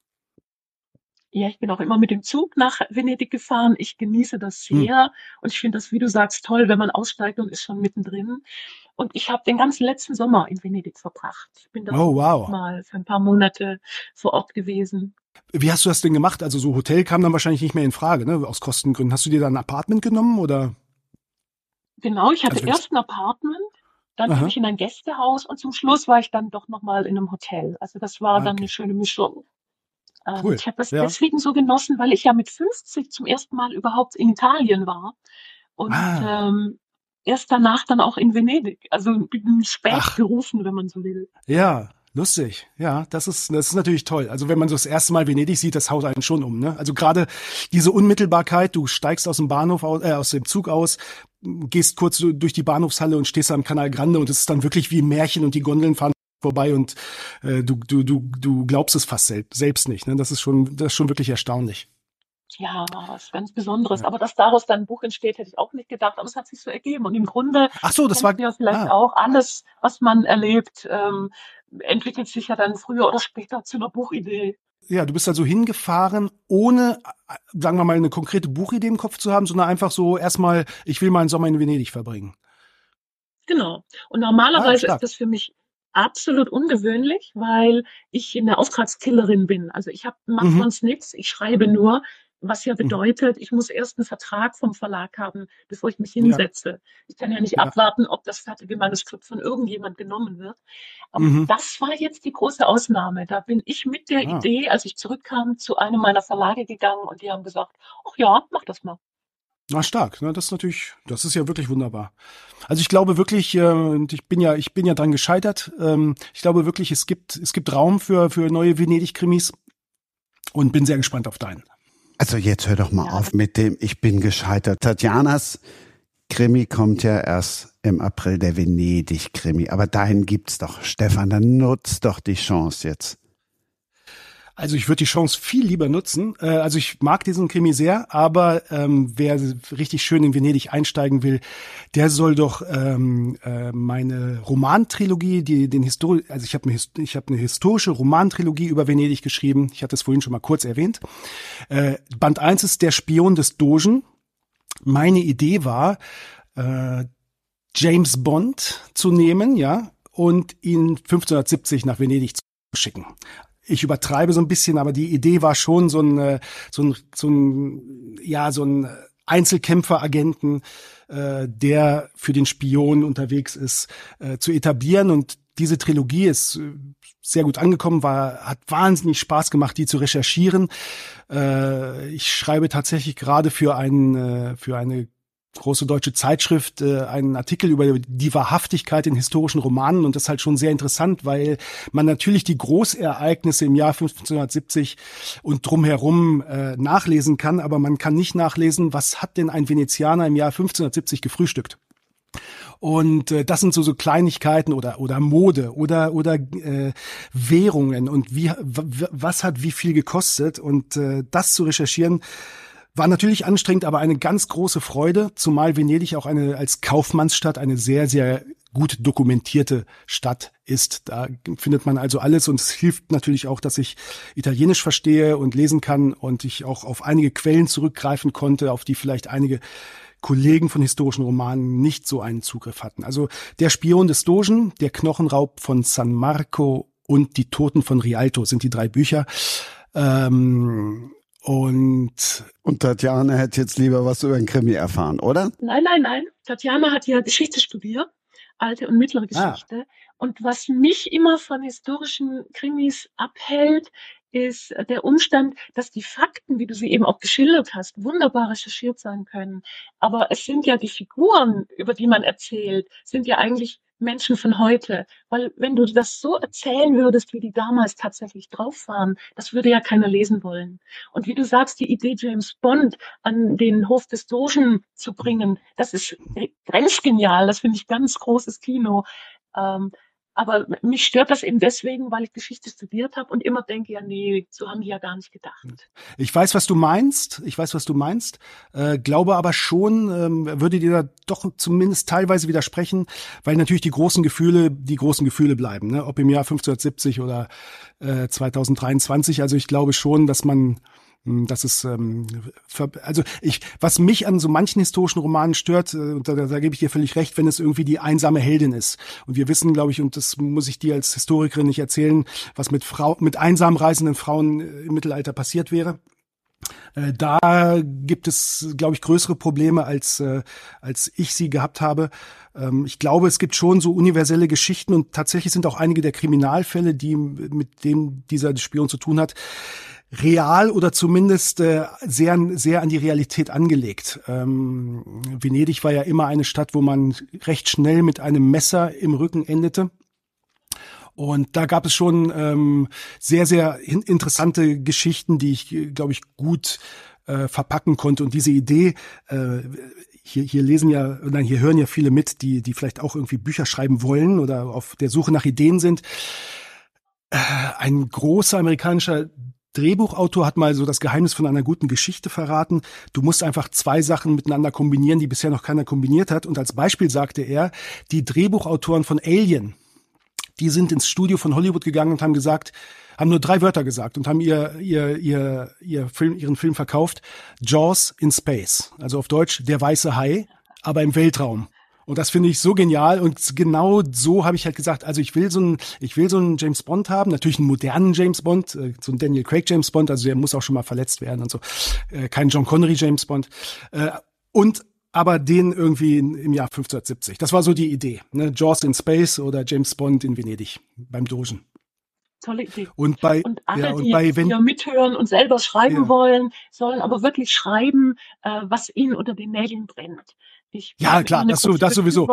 Ja, ich bin auch immer mit dem Zug nach Venedig gefahren. Ich genieße das sehr hm. und ich finde das, wie du sagst, toll, wenn man aussteigt und ist schon mittendrin. Und ich habe den ganzen letzten Sommer in Venedig verbracht. Ich bin da oh, wow. mal für ein paar Monate vor Ort gewesen. Wie hast du das denn gemacht? Also so Hotel kam dann wahrscheinlich nicht mehr in Frage, ne? Aus Kostengründen. Hast du dir da ein Apartment genommen oder? Genau, ich hatte also, erst ein Apartment, dann bin ich in ein Gästehaus und zum Schluss war ich dann doch nochmal in einem Hotel. Also das war ah, dann okay. eine schöne Mischung. Cool. Ich habe das ja. deswegen so genossen, weil ich ja mit fünfzig zum ersten Mal überhaupt in Italien war und ah. ähm, erst danach dann auch in Venedig. Also bin spät Ach. gerufen, wenn man so will. Ja, lustig. Ja, das ist das ist natürlich toll. Also wenn man so das erste Mal Venedig sieht, das haut einen schon um. Ne? Also gerade diese Unmittelbarkeit, du steigst aus dem Bahnhof aus, äh, aus dem Zug aus, gehst kurz durch die Bahnhofshalle und stehst am Canal Grande und es ist dann wirklich wie ein Märchen und die Gondeln fahren vorbei und äh, du du du du glaubst es fast selbst, selbst nicht. Ne? Das ist schon das ist schon wirklich erstaunlich. Ja, was ganz Besonderes. Ja. Aber dass daraus dann ein Buch entsteht, hätte ich auch nicht gedacht. Aber es hat sich so ergeben. Und im Grunde Ach so, das war ja vielleicht ah. auch alles, was man erlebt, ähm, entwickelt sich ja dann früher oder später zu einer Buchidee. ja, du bist also hingefahren, ohne, sagen wir mal, eine konkrete Buchidee im Kopf zu haben, sondern einfach so erstmal, ich will meinen Sommer in Venedig verbringen. Genau. Und Ah, normalerweise ist stark. das für mich absolut ungewöhnlich, weil ich eine Auftragskillerin bin. Also ich hab, mach Mhm. sonst nichts, ich schreibe nur, was ja Mhm. bedeutet, ich muss erst einen Vertrag vom Verlag haben, bevor ich mich Ja, hinsetze. Ich kann ja nicht ja. abwarten, ob das fertige Manuskript von irgendjemand genommen wird. Ähm, Mhm. das war jetzt die große Ausnahme. Da bin ich mit der Ah. Idee, als ich zurückkam, zu einem meiner Verlage gegangen und die haben gesagt, ach ja, mach das mal. Na, stark. Ne? Das ist natürlich, das ist ja wirklich wunderbar. Also ich glaube wirklich, äh, und ich bin ja, ich bin ja dran gescheitert. Ähm, ich glaube wirklich, es gibt, es gibt Raum für für neue Venedig-Krimis und bin sehr gespannt auf deinen. Also jetzt hör doch mal Ja, auf das, mit dem Ich bin gescheitert. Tatjanas Krimi kommt ja erst im April, der Venedig-Krimi. Aber dahin gibt's doch. Stefan, dann nutzt doch die Chance jetzt. Also ich würde die Chance viel lieber nutzen. Äh, also ich mag diesen Krimi sehr, aber ähm, wer richtig schön in Venedig einsteigen will, der soll doch ähm, äh, meine Romantrilogie, die den Histori also ich habe eine, His- ich habe eine historische Romantrilogie über Venedig geschrieben. Ich hatte es vorhin schon mal kurz erwähnt. Äh, Band eins ist Der Spion des Dogen. Meine Idee war, äh, James Bond zu nehmen, ja, und ihn fünfzehnhundertsiebzig nach Venedig zu schicken. Ich übertreibe so ein bisschen, aber die Idee war schon so ein, äh, so ein, so ein, ja, so ein Einzelkämpferagenten, äh, der für den Spion unterwegs ist, äh, zu etablieren. Und diese Trilogie ist äh, sehr gut angekommen, war, hat wahnsinnig Spaß gemacht, die zu recherchieren. Äh, ich schreibe tatsächlich gerade für einen, äh, für eine große deutsche Zeitschrift äh, einen Artikel über die Wahrhaftigkeit in historischen Romanen, und das ist halt schon sehr interessant, weil man natürlich die Großereignisse im Jahr fünfzehnhundertsiebzig und drumherum äh, nachlesen kann, aber man kann nicht nachlesen, was hat denn ein Venezianer im Jahr fünfzehnhundertsiebzig gefrühstückt. Und äh, das sind so so Kleinigkeiten oder oder Mode oder oder äh, Währungen und wie w- was hat wie viel gekostet, und äh, das zu recherchieren war natürlich anstrengend, aber eine ganz große Freude, zumal Venedig auch eine als Kaufmannsstadt eine sehr, sehr gut dokumentierte Stadt ist. Da findet man also alles, und es hilft natürlich auch, dass ich Italienisch verstehe und lesen kann und ich auch auf einige Quellen zurückgreifen konnte, auf die vielleicht einige Kollegen von historischen Romanen nicht so einen Zugriff hatten. Also Der Spion des Dogen, Der Knochenraub von San Marco und Die Toten von Rialto sind die drei Bücher. Ähm, Und Und Tatjana hätte jetzt lieber was über den Krimi erfahren, oder? nein, nein, nein. Tatjana hat ja Geschichte studiert, alte und mittlere ah, Geschichte. Und was mich immer von historischen Krimis abhält, ist der Umstand, dass die Fakten, wie du sie eben auch geschildert hast, wunderbar recherchiert sein können. Aber es sind ja die Figuren, über die man erzählt, sind ja eigentlich Menschen von heute. Weil wenn du das so erzählen würdest, wie die damals tatsächlich drauf waren, das würde ja keiner lesen wollen. Und wie du sagst, die Idee, James Bond an den Hof des Dogen zu bringen, das ist grenzgenial. Das finde ich ganz großes Kino. Ähm, aber mich stört das eben deswegen, weil ich Geschichte studiert habe und immer denke, ja, nee, so haben die ja gar nicht gedacht. ich weiß, was du meinst. Ich weiß, was du meinst. Äh, glaube aber schon, ähm, würde dir da doch zumindest teilweise widersprechen, weil natürlich die großen Gefühle, die großen Gefühle bleiben, ne? Ob im Jahr fünfzehnhundertsiebzig oder äh, zweitausenddreiundzwanzig. Also ich glaube schon, dass man Das ist, ähm, ver- also ich, was mich an so manchen historischen Romanen stört, äh, und da, da, da gebe ich dir völlig recht, wenn es irgendwie die einsame Heldin ist. Und wir wissen, glaube ich, und das muss ich dir als Historikerin nicht erzählen, was mit Frau, mit einsam reisenden Frauen äh, im Mittelalter passiert wäre. Äh, Da gibt es, glaube ich, größere Probleme, als, äh, als ich sie gehabt habe. Ähm, Ich glaube, es gibt schon so universelle Geschichten, und tatsächlich sind auch einige der Kriminalfälle, die mit dem dieser Spion zu tun hat, real oder zumindest äh, sehr, sehr an die Realität angelegt. Ähm, Venedig war ja immer eine Stadt, wo man recht schnell mit einem Messer im Rücken endete. Und da gab es schon ähm, sehr, sehr in- interessante Geschichten, die ich, äh, glaube ich, gut äh, verpacken konnte. Und diese Idee, äh, hier, hier lesen ja, nein, hier hören ja viele mit, die, die vielleicht auch irgendwie Bücher schreiben wollen oder auf der Suche nach Ideen sind. Äh, ein großer amerikanischer Drehbuchautor hat mal so das Geheimnis von einer guten Geschichte verraten. Du musst einfach zwei Sachen miteinander kombinieren, die bisher noch keiner kombiniert hat. Und als Beispiel sagte er, die Drehbuchautoren von Alien, die sind ins Studio von Hollywood gegangen und haben gesagt, haben nur drei Wörter gesagt und haben ihr, ihr, ihr, ihr Film, ihren Film verkauft. Jaws in Space. Also auf Deutsch, der weiße Hai, aber im Weltraum. Und das finde ich so genial. Und genau so habe ich halt gesagt, also ich will so einen, ich will so einen James Bond haben. Natürlich einen modernen James Bond, so einen Daniel Craig James Bond. Also der muss auch schon mal verletzt werden und so. Kein John Connery James Bond. Und aber den irgendwie im Jahr fünfzehnhundertsiebzig. Das war so die Idee. Ne? Jaws in Space oder James Bond in Venedig beim Dogen. Tolle Idee. Und bei, und alle, ja, und die bei, wenn, hier mithören und selber schreiben ja. wollen, sollen aber wirklich schreiben, äh, was ihnen unter den Nägeln brennt. Ich ja, klar, das, so, das sowieso.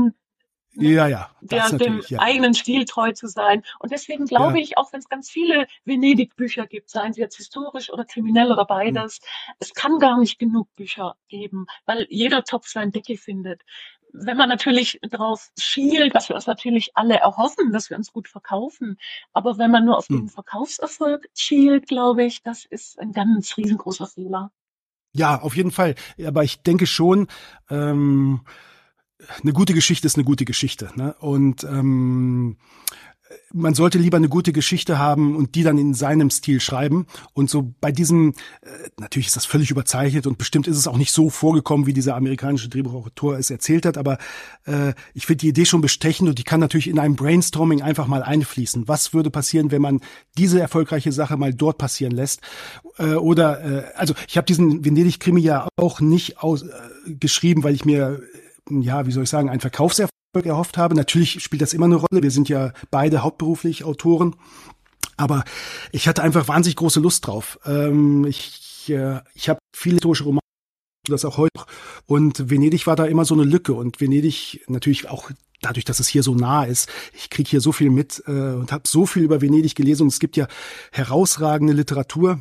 Ja, ja. Der, dem ja. eigenen Stil treu zu sein. Und deswegen glaube ja. ich, auch wenn es ganz viele Venedig-Bücher gibt, seien sie jetzt historisch oder kriminell oder beides, hm. es kann gar nicht genug Bücher geben, weil jeder Topf seinen Deckel findet. Wenn man natürlich drauf schielt, was wir uns natürlich alle erhoffen, dass wir uns gut verkaufen, aber wenn man nur auf hm. den Verkaufserfolg schielt, glaube ich, das ist ein ganz riesengroßer Fehler. Ja, auf jeden Fall. Aber ich denke schon, ähm, eine gute Geschichte ist eine gute Geschichte, ne? Und ähm, man sollte lieber eine gute Geschichte haben und die dann in seinem Stil schreiben. Und so bei diesem, äh, natürlich ist das völlig überzeichnet und bestimmt ist es auch nicht so vorgekommen, wie dieser amerikanische Drehbuchautor es erzählt hat, aber äh, ich finde die Idee schon bestechend und die kann natürlich in einem Brainstorming einfach mal einfließen. Was würde passieren, wenn man diese erfolgreiche Sache mal dort passieren lässt? Äh, oder, äh, also ich habe diesen Venedig-Krimi ja auch nicht aus, äh, geschrieben, weil ich mir ja, wie soll ich sagen, einen Verkaufserfolg erhofft habe. Natürlich spielt das immer eine Rolle. Wir sind ja beide hauptberuflich Autoren. Aber ich hatte einfach wahnsinnig große Lust drauf. Ähm, ich äh, ich habe viele historische Romane, das auch heute. Und Venedig war da immer so eine Lücke. Und Venedig natürlich auch dadurch, dass es hier so nah ist. Ich kriege hier so viel mit äh, und habe so viel über Venedig gelesen. Und es gibt ja herausragende Literatur.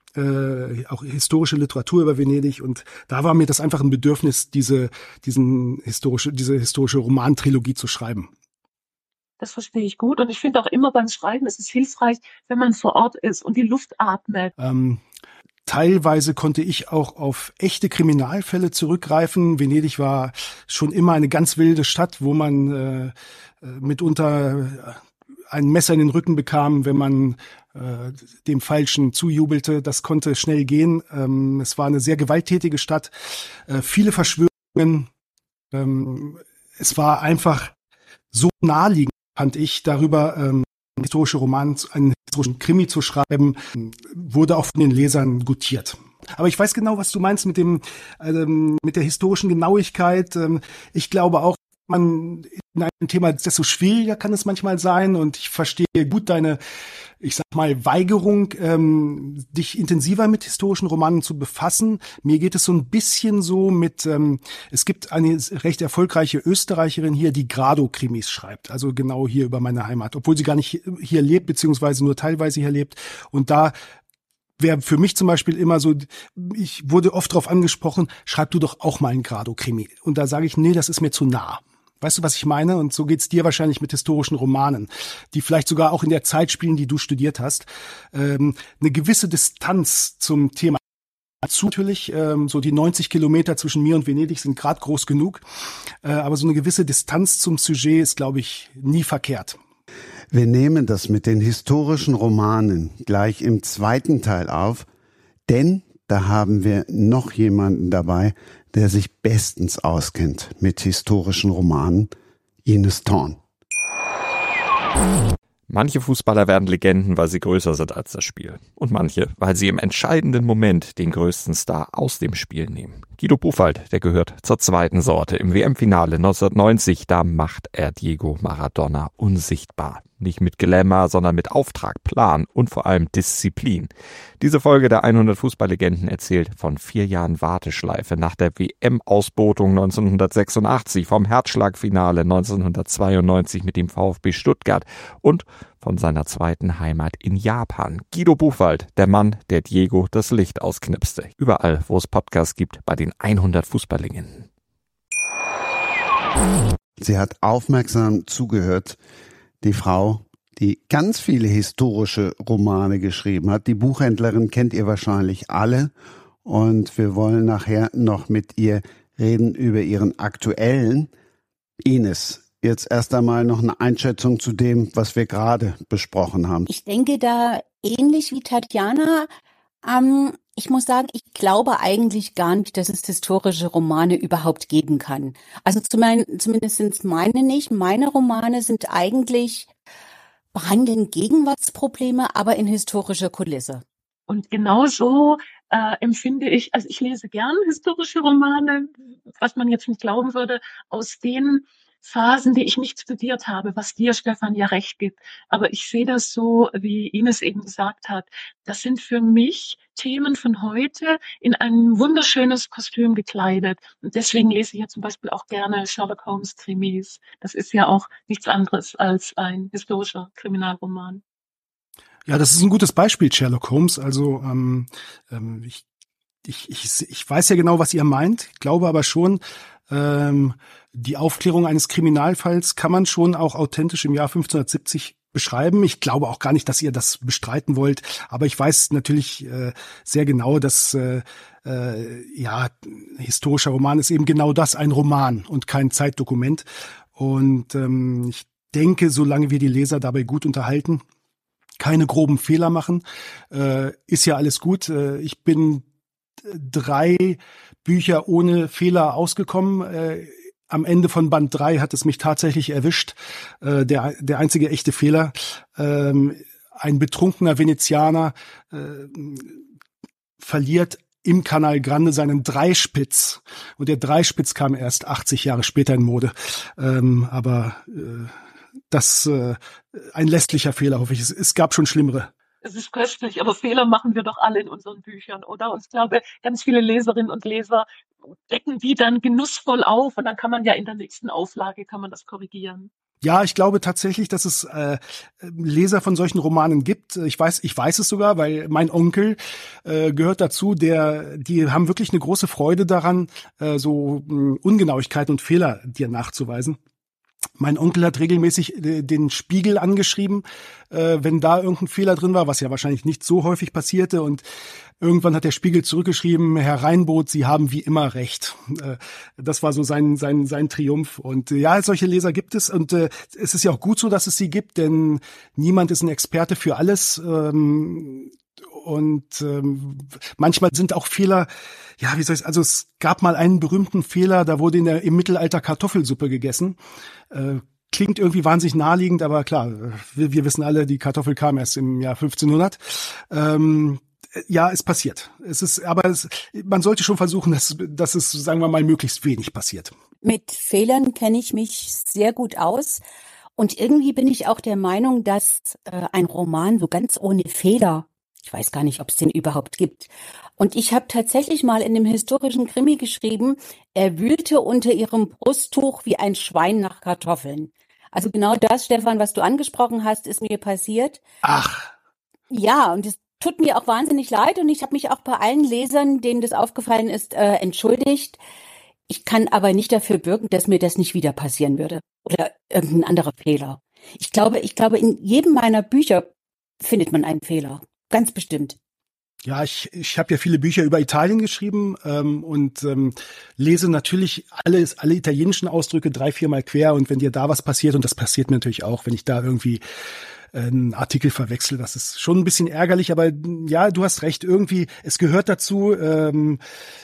Äh, auch historische Literatur über Venedig und da war mir das einfach ein Bedürfnis, diese diesen historische diese historische Romantrilogie zu schreiben. Das verstehe ich gut und ich finde auch immer beim Schreiben ist es hilfreich, wenn man vor Ort ist und die Luft atmet. Ähm, teilweise konnte ich auch auf echte Kriminalfälle zurückgreifen. Venedig war schon immer eine ganz wilde Stadt, wo man äh, mitunter ein Messer in den Rücken bekam, wenn man äh, dem Falschen zujubelte. Das konnte schnell gehen. Ähm, es war eine sehr gewalttätige Stadt. Äh, viele Verschwörungen. Ähm, es war einfach so naheliegend, fand ich, darüber ähm, historische Roman, einen historischen Krimi zu schreiben, wurde auch von den Lesern gutiert. Aber ich weiß genau, was du meinst mit dem, ähm, mit der historischen Genauigkeit. Ähm, ich glaube auch, man in einem Thema, desto schwieriger kann es manchmal sein und ich verstehe gut deine, ich sag mal, Weigerung, ähm, dich intensiver mit historischen Romanen zu befassen. Mir geht es so ein bisschen so mit, ähm, es gibt eine recht erfolgreiche Österreicherin hier, die Grado-Krimis schreibt, also genau hier über meine Heimat, obwohl sie gar nicht hier lebt, beziehungsweise nur teilweise hier lebt und da wäre für mich zum Beispiel immer so, ich wurde oft darauf angesprochen, schreib du doch auch mal einen Grado-Krimi. Und da sage ich, nee, das ist mir zu nah. Weißt du, was ich meine? Und so geht's dir wahrscheinlich mit historischen Romanen, die vielleicht sogar auch in der Zeit spielen, die du studiert hast. Ähm, eine gewisse Distanz zum Thema. Dazu natürlich, ähm, so die neunzig Kilometer zwischen mir und Venedig sind gerade groß genug. Äh, aber so eine gewisse Distanz zum Sujet ist, glaube ich, nie verkehrt. Wir nehmen das mit den historischen Romanen gleich im zweiten Teil auf, denn da haben wir noch jemanden dabei, der sich bestens auskennt mit historischen Romanen, Ines Thorn. Manche Fußballer werden Legenden, weil sie größer sind als das Spiel. Und manche, weil sie im entscheidenden Moment den größten Star aus dem Spiel nehmen. Guido Buchwald, der gehört zur zweiten Sorte. Im W M-Finale neunzehnhundertneunzig, da macht er Diego Maradona unsichtbar. Nicht mit Glamour, sondern mit Auftrag, Plan und vor allem Disziplin. Diese Folge der hundert Fußballlegenden erzählt von vier Jahren Warteschleife nach der W M-Ausbotung neunzehnhundertsechsundachtzig, vom Herzschlagfinale neunzehnhundertzweiundneunzig mit dem VfB Stuttgart und von seiner zweiten Heimat in Japan. Guido Buchwald, der Mann, der Diego das Licht ausknipste. Überall, wo es Podcasts gibt, bei den hundert Fußballlegenden. Sie hat aufmerksam zugehört. Die Frau, die ganz viele historische Romane geschrieben hat. Die Buchhändlerin kennt ihr wahrscheinlich alle. Und wir wollen nachher noch mit ihr reden über ihren aktuellen. Ines, jetzt erst einmal noch eine Einschätzung zu dem, was wir gerade besprochen haben. Ich denke da ähnlich wie Tatjana. Ähm, ich muss sagen, ich glaube eigentlich gar nicht, dass es historische Romane überhaupt geben kann. Also zu mein, zumindest sind es meine nicht. Meine Romane sind eigentlich, behandeln Gegenwartsprobleme, aber in historischer Kulisse. Und genau so äh, empfinde ich, also ich lese gern historische Romane, was man jetzt nicht glauben würde, aus den Phasen, die ich nicht studiert habe, was dir, Stefan, ja recht gibt. Aber ich sehe das so, wie Ines eben gesagt hat. Das sind für mich Themen von heute in ein wunderschönes Kostüm gekleidet. Und deswegen lese ich ja zum Beispiel auch gerne Sherlock Holmes Krimis. Das ist ja auch nichts anderes als ein historischer Kriminalroman. Ja, das ist ein gutes Beispiel, Sherlock Holmes. Also ähm, ähm, ich, ich, ich, ich weiß ja genau, was ihr meint, glaube aber schon, ähm, die Aufklärung eines Kriminalfalls kann man schon auch authentisch im Jahr fünfzehnhundertsiebzig beschreiben. Ich glaube auch gar nicht, dass ihr das bestreiten wollt, aber ich weiß natürlich äh, sehr genau, dass äh, äh, ja, historischer Roman ist eben genau das, ein Roman und kein Zeitdokument. Und ähm, ich denke, solange wir die Leser dabei gut unterhalten, keine groben Fehler machen, äh, ist ja alles gut. Äh, ich bin drei Bücher ohne Fehler ausgekommen. Äh, am Ende von Band drei hat es mich tatsächlich erwischt. Äh, der, der einzige echte Fehler. Ähm, ein betrunkener Venezianer äh, verliert im Canal Grande seinen Dreispitz. Und der Dreispitz kam erst achtzig Jahre später in Mode. Ähm, aber äh, das äh, ein lästlicher Fehler, hoffe ich. Es, es gab schon schlimmere. Es ist köstlich, aber Fehler machen wir doch alle in unseren Büchern, oder? Und ich glaube, ganz viele Leserinnen und Leser decken die dann genussvoll auf und dann kann man ja in der nächsten Auflage kann man das korrigieren. Ja, ich glaube tatsächlich, dass es äh, Leser von solchen Romanen gibt. Ich weiß, ich weiß es sogar, weil mein Onkel äh, gehört dazu. Der, die haben wirklich eine große Freude daran, äh, so mh, Ungenauigkeiten und Fehler dir nachzuweisen. Mein Onkel hat regelmäßig den Spiegel angeschrieben, äh, wenn da irgendein Fehler drin war, was ja wahrscheinlich nicht so häufig passierte. Und irgendwann hat der Spiegel zurückgeschrieben: Herr Reinboth, Sie haben wie immer recht. Äh, das war so sein sein sein Triumph. Und äh, ja, solche Leser gibt es. Und äh, es ist ja auch gut so, dass es sie gibt, denn niemand ist ein Experte für alles. Ähm, Und ähm, manchmal sind auch Fehler, ja, wie soll ich, also es gab mal einen berühmten Fehler, da wurde in der, im Mittelalter Kartoffelsuppe gegessen. Äh, klingt irgendwie wahnsinnig naheliegend, aber klar, wir, wir wissen alle, die Kartoffel kam erst im Jahr fünfzehnhundert. Ähm, ja, es passiert. Es ist, aber es, man sollte schon versuchen, dass, dass es, sagen wir mal, möglichst wenig passiert. Mit Fehlern kenne ich mich sehr gut aus. Und irgendwie bin ich auch der Meinung, dass äh, ein Roman so ganz ohne Fehler, ich weiß gar nicht, ob es den überhaupt gibt. Und ich habe tatsächlich mal in dem historischen Krimi geschrieben, er wühlte unter ihrem Brusttuch wie ein Schwein nach Kartoffeln. Also genau das, Stefan, was du angesprochen hast, ist mir passiert. Ach. Ja, und es tut mir auch wahnsinnig leid und ich habe mich auch bei allen Lesern, denen das aufgefallen ist, äh, entschuldigt. Ich kann aber nicht dafür bürgen, dass mir das nicht wieder passieren würde oder irgendein anderer Fehler. Ich glaube, ich glaube, in jedem meiner Bücher findet man einen Fehler. Ganz bestimmt. Ja, ich, ich habe ja viele Bücher über Italien geschrieben ähm, und ähm, lese natürlich alle, alle italienischen Ausdrücke drei, viermal quer. Und wenn dir da was passiert, und das passiert mir natürlich auch, wenn ich da irgendwie einen Artikel verwechsel, das ist schon ein bisschen ärgerlich. Aber ja, du hast recht, irgendwie, es gehört dazu. Ähm,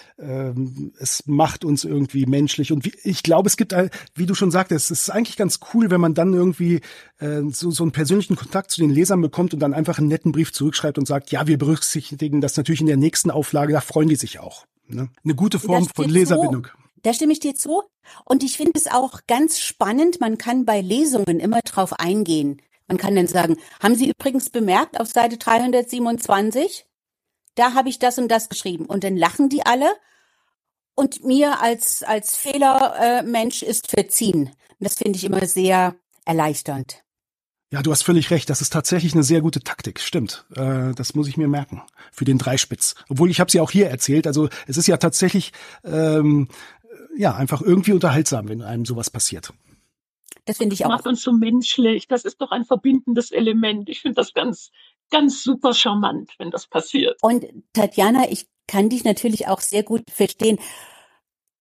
Es macht uns irgendwie menschlich und ich glaube, es gibt, wie du schon sagtest, es ist eigentlich ganz cool, wenn man dann irgendwie äh, so, so einen persönlichen Kontakt zu den Lesern bekommt und dann einfach einen netten Brief zurückschreibt und sagt, ja, wir berücksichtigen das natürlich in der nächsten Auflage, da freuen die sich auch. Ne? Eine gute Form von Leserbindung. Zu. Da stimme ich dir zu und ich finde es auch ganz spannend, man kann bei Lesungen immer drauf eingehen. Man kann dann sagen, haben Sie übrigens bemerkt auf Seite dreihundertsiebenundzwanzig, da habe ich das und das geschrieben und dann lachen die alle. Und mir als als Fehlermensch äh, ist verziehen. Das finde ich immer sehr erleichternd. Ja, du hast völlig recht. Das ist tatsächlich eine sehr gute Taktik. Stimmt. Äh, das muss ich mir merken für den Dreispitz. Obwohl ich habe sie auch hier erzählt. Also es ist ja tatsächlich ähm, ja einfach irgendwie unterhaltsam, wenn einem sowas passiert. Das finde ich auch. Das macht uns so menschlich. Das ist doch ein verbindendes Element. Ich finde das ganz ganz super charmant, wenn das passiert. Und Tatjana, ich kann dich natürlich auch sehr gut verstehen.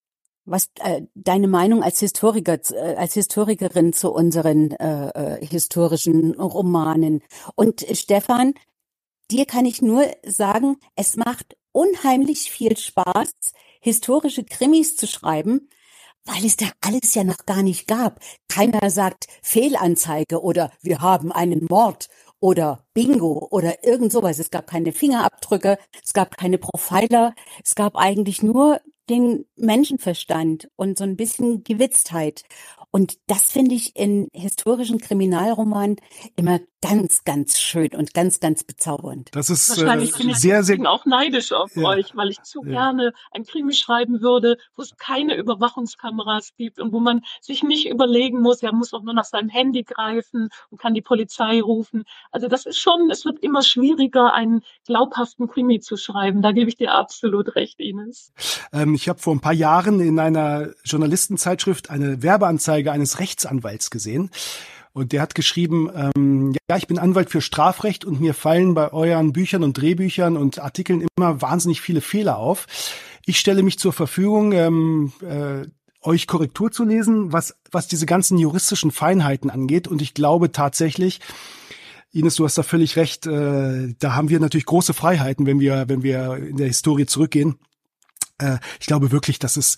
was äh, deine Meinung als Historiker, äh, als Historikerin zu unseren äh, äh, historischen Romanen. Und äh, Stefan, dir kann ich nur sagen, es macht unheimlich viel Spaß, historische Krimis zu schreiben, weil es da alles ja noch gar nicht gab. Keiner sagt Fehlanzeige oder wir haben einen Mord oder Bingo oder irgend sowas. Es gab keine Fingerabdrücke, es gab keine Profiler, es gab eigentlich nur den Menschenverstand und so ein bisschen Gewitztheit. Und das finde ich in historischen Kriminalromanen immer ganz, ganz schön und ganz, ganz bezaubernd. Das ist äh, Wahrscheinlich bin ich sehr, sehr, deswegen auch neidisch auf ja, euch, weil ich zu ja. gerne ein Krimi schreiben würde, wo es keine Überwachungskameras gibt und wo man sich nicht überlegen muss, er muss auch nur nach seinem Handy greifen und kann die Polizei rufen. Also das ist schon, es wird immer schwieriger, einen glaubhaften Krimi zu schreiben. Da gebe ich dir absolut recht, Ines. Ähm, ich habe vor ein paar Jahren in einer Journalistenzeitschrift eine Werbeanzeige eines Rechtsanwalts gesehen. Und der hat geschrieben, ähm, ja, ich bin Anwalt für Strafrecht und mir fallen bei euren Büchern und Drehbüchern und Artikeln immer wahnsinnig viele Fehler auf. Ich stelle mich zur Verfügung, ähm, äh, euch Korrektur zu lesen, was, was diese ganzen juristischen Feinheiten angeht. Und ich glaube tatsächlich, Ines, du hast da völlig recht, äh, da haben wir natürlich große Freiheiten, wenn wir, wenn wir in der Historie zurückgehen. Äh, ich glaube wirklich, dass es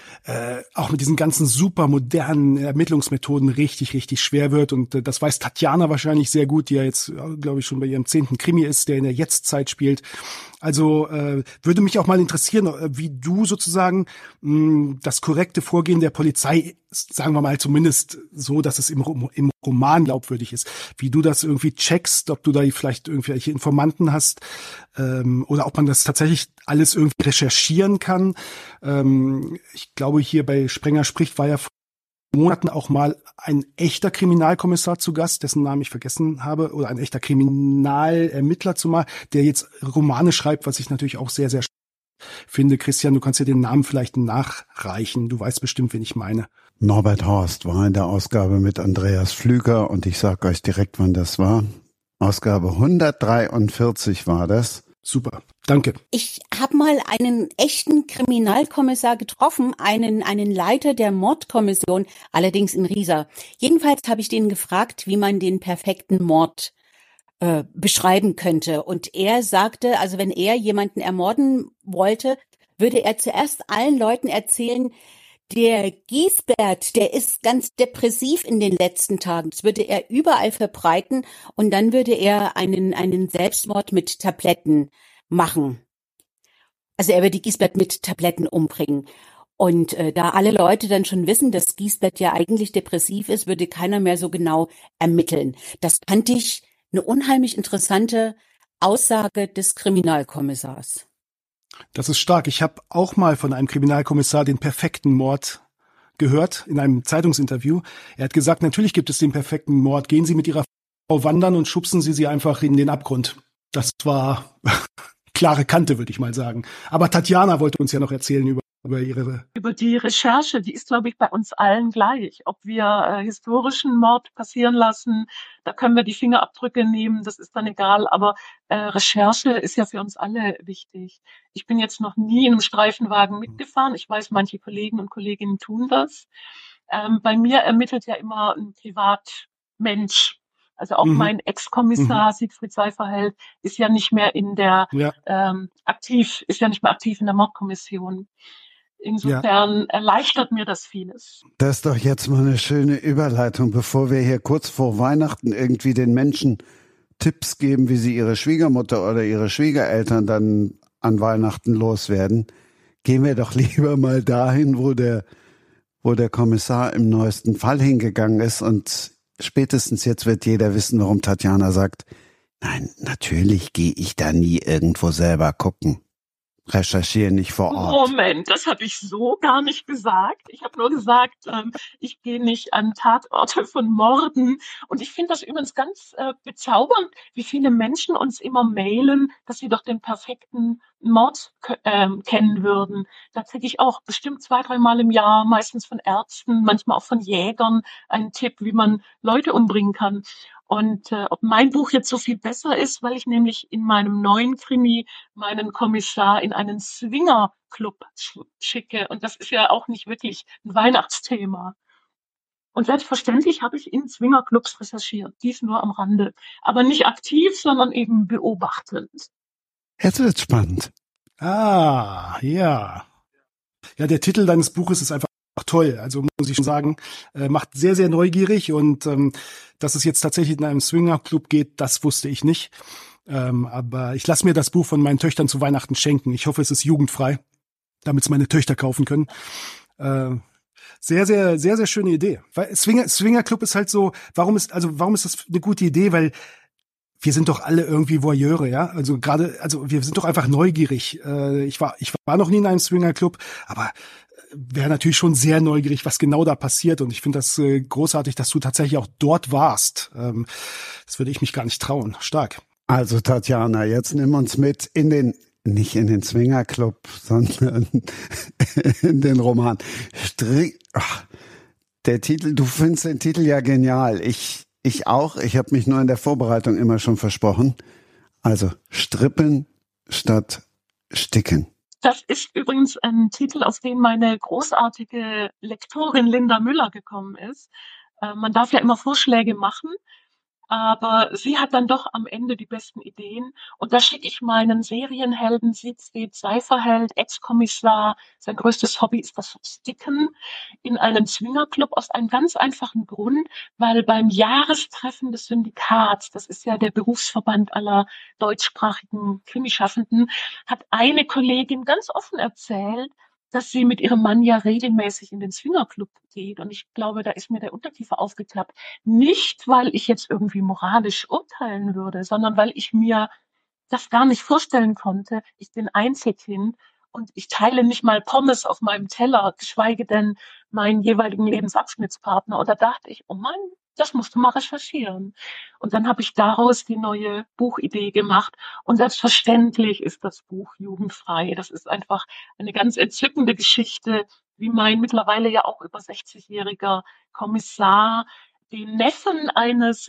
äh, auch mit diesen ganzen super modernen Ermittlungsmethoden richtig, richtig schwer wird. Und äh, das weiß Tatjana wahrscheinlich sehr gut, die ja jetzt, äh, glaube ich, schon bei ihrem zehnten Krimi ist, der in der Jetztzeit spielt. Also äh, würde mich auch mal interessieren, äh, wie du sozusagen mh, das korrekte Vorgehen der Polizei, sagen wir mal zumindest so, dass es im, im Roman glaubwürdig ist, wie du das irgendwie checkst, ob du da vielleicht irgendwelche Informanten hast ähm, oder ob man das tatsächlich alles irgendwie recherchieren kann. Ähm, ich glaube, hier bei Sprenger spricht war ja vor Monaten auch mal ein echter Kriminalkommissar zu Gast, dessen Namen ich vergessen habe, oder ein echter Kriminalermittler zumal, der jetzt Romane schreibt, was ich natürlich auch sehr, sehr finde. Christian, du kannst dir den Namen vielleicht nachreichen. Du weißt bestimmt, wen ich meine. Norbert Horst war in der Ausgabe mit Andreas Flüger und ich sage euch direkt, wann das war. Ausgabe hundertdreiundvierzig war das. Super, danke. Ich habe mal einen echten Kriminalkommissar getroffen, einen einen Leiter der Mordkommission, allerdings in Riesa. Jedenfalls habe ich den gefragt, wie man den perfekten Mord äh, beschreiben könnte. Und er sagte, also wenn er jemanden ermorden wollte, würde er zuerst allen Leuten erzählen, der Giesbert, der ist ganz depressiv in den letzten Tagen. Das würde er überall verbreiten und dann würde er einen einen Selbstmord mit Tabletten machen. Also er würde Giesbert mit Tabletten umbringen. Und äh, da alle Leute dann schon wissen, dass Giesbert ja eigentlich depressiv ist, würde keiner mehr so genau ermitteln. Das fand ich eine unheimlich interessante Aussage des Kriminalkommissars. Das ist stark. Ich habe auch mal von einem Kriminalkommissar den perfekten Mord gehört in einem Zeitungsinterview. Er hat gesagt, natürlich gibt es den perfekten Mord. Gehen Sie mit Ihrer Frau wandern und schubsen Sie sie einfach in den Abgrund. Das war klare Kante, würde ich mal sagen. Aber Tatjana wollte uns ja noch erzählen über, über ihre... Über die Recherche, die ist, glaube ich, bei uns allen gleich. Ob wir äh, historischen Mord passieren lassen, da können wir die Fingerabdrücke nehmen, das ist dann egal. Aber äh, Recherche ist ja für uns alle wichtig. Ich bin jetzt noch nie in einem Streifenwagen mitgefahren. Ich weiß, manche Kollegen und Kolleginnen tun das. Ähm, bei mir ermittelt ja immer ein Privatmensch. Also auch Mhm. mein Ex-Kommissar Siegfried Seiferheld ist ja nicht mehr in der Ja, ähm, aktiv, ist ja nicht mehr aktiv in der Mordkommission. Insofern erleichtert mir das vieles. Das ist doch jetzt mal eine schöne Überleitung, bevor wir hier kurz vor Weihnachten irgendwie den Menschen Tipps geben, wie sie ihre Schwiegermutter oder ihre Schwiegereltern dann an Weihnachten loswerden. Gehen wir doch lieber mal dahin, wo der, wo der Kommissar im neuesten Fall hingegangen ist. Und spätestens jetzt wird jeder wissen, warum Tatjana sagt, nein, natürlich gehe ich da nie irgendwo selber gucken. Recherchiere nicht vor Ort. Moment, das habe ich so gar nicht gesagt. Ich habe nur gesagt, ähm, ich gehe nicht an Tatorte von Morden. Und ich finde das übrigens ganz äh, bezaubernd, wie viele Menschen uns immer mailen, dass sie doch den perfekten Mord ähm, kennen würden. Da kriege ich auch bestimmt zwei, dreimal im Jahr, meistens von Ärzten, manchmal auch von Jägern, einen Tipp, wie man Leute umbringen kann. Und äh, ob mein Buch jetzt so viel besser ist, weil ich nämlich in meinem neuen Krimi meinen Kommissar in einen Swingerclub sch- schicke. Und das ist ja auch nicht wirklich ein Weihnachtsthema. Und selbstverständlich habe ich in Swingerclubs recherchiert, dies nur am Rande. Aber nicht aktiv, sondern eben beobachtend. Jetzt wird's spannend. Ah, ja. Ja, der Titel deines Buches ist einfach toll. Also muss ich schon sagen, äh, macht sehr, sehr neugierig. Und ähm, dass es jetzt tatsächlich in einem Swingerclub geht, das wusste ich nicht. Ähm, aber ich lasse mir das Buch von meinen Töchtern zu Weihnachten schenken. Ich hoffe, es ist jugendfrei, damit es meine Töchter kaufen können. Äh, Sehr, sehr, sehr, sehr schöne Idee. Weil Swinger, Swinger Club ist halt so, warum ist, also warum ist das eine gute Idee? Weil wir sind doch alle irgendwie Voyeure, ja. Also gerade, also wir sind doch einfach neugierig. Äh, ich war, ich war noch nie in einem Swinger Club, aber wäre natürlich schon sehr neugierig, was genau da passiert. Und ich finde das äh, großartig, dass du tatsächlich auch dort warst. Ähm, das würde ich mich gar nicht trauen. Stark. Also Tatjana, jetzt nimm uns mit in den, nicht in den Swingerclub, sondern in den Roman. Stri Ach, der Titel, du findest den Titel ja genial. Ich, ich auch. Ich habe mich nur in der Vorbereitung immer schon versprochen. Also strippen statt sticken. Das ist übrigens ein Titel, auf den meine großartige Lektorin Linda Müller gekommen ist. Äh, man darf ja immer Vorschläge machen, aber sie hat dann doch am Ende die besten Ideen. Und da schicke ich meinen Serienhelden Siegfried Seiferheld, Ex-Kommissar, sein größtes Hobby ist das Sticken, in einen Swingerclub aus einem ganz einfachen Grund, weil beim Jahrestreffen des Syndikats, das ist ja der Berufsverband aller deutschsprachigen Krimischaffenden, hat eine Kollegin ganz offen erzählt, dass sie mit ihrem Mann ja regelmäßig in den Swingerclub geht. Und ich glaube, da ist mir der Unterkiefer aufgeklappt. Nicht, weil ich jetzt irgendwie moralisch urteilen würde, sondern weil ich mir das gar nicht vorstellen konnte. Ich bin Einzelkind und ich teile nicht mal Pommes auf meinem Teller, geschweige denn meinen jeweiligen Lebensabschnittspartner. Und da dachte ich, oh Mann, das musst du mal recherchieren. Und dann habe ich daraus die neue Buchidee gemacht. Und selbstverständlich ist das Buch jugendfrei. Das ist einfach eine ganz entzückende Geschichte, wie mein mittlerweile ja auch über sechzigjähriger Kommissar den Neffen eines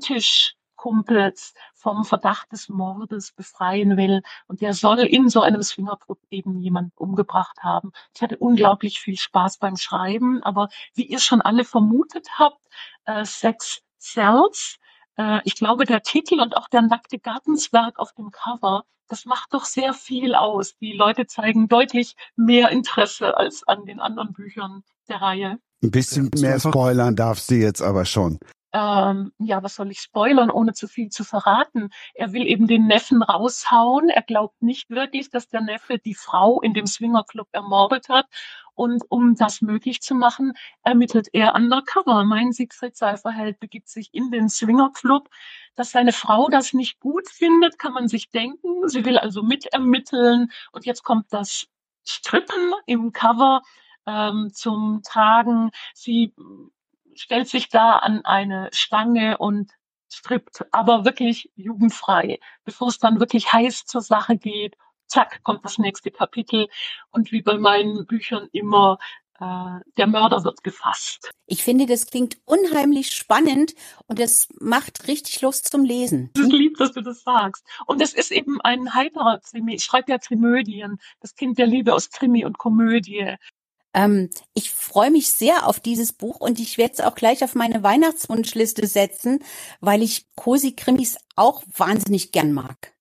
Stammtischkumpels vom Verdacht des Mordes befreien will. Und der soll in so einem Swingerclub eben jemand umgebracht haben. Ich hatte unglaublich viel Spaß beim Schreiben, aber wie ihr schon alle vermutet habt, äh, Sex sells. Äh, ich glaube, der Titel und auch der nackte Gartenswerk auf dem Cover, das macht doch sehr viel aus. Die Leute zeigen deutlich mehr Interesse als an den anderen Büchern der Reihe. Ein bisschen Ja, mehr einfach- spoilern darfst du jetzt aber schon. Ähm, ja, was soll ich spoilern, ohne zu viel zu verraten? Er will eben den Neffen raushauen. Er glaubt nicht wirklich, dass der Neffe die Frau in dem Swingerclub ermordet hat. Und um das möglich zu machen, ermittelt er undercover. Mein Siegfried Seiferheld begibt sich in den Swingerclub. Dass seine Frau das nicht gut findet, kann man sich denken. Sie will also mitermitteln. Und jetzt kommt das Strippen im Cover ähm, zum Tragen. Sie stellt sich da an eine Stange und strippt, aber wirklich jugendfrei. Bevor es dann wirklich heiß zur Sache geht, zack, kommt das nächste Kapitel. Und wie bei meinen Büchern immer, äh, der Mörder wird gefasst. Ich finde, das klingt unheimlich spannend und das macht richtig Lust zum Lesen. Es ist lieb, dass du das sagst. Und es ist eben ein heiterer Krimi. Ich schreibe ja Trimödien, das Kind der Liebe aus Krimi und Komödie. Ähm, ich freue mich sehr auf dieses Buch und ich werde es auch gleich auf meine Weihnachtswunschliste setzen, weil ich Cosi-Krimis auch wahnsinnig gern mag.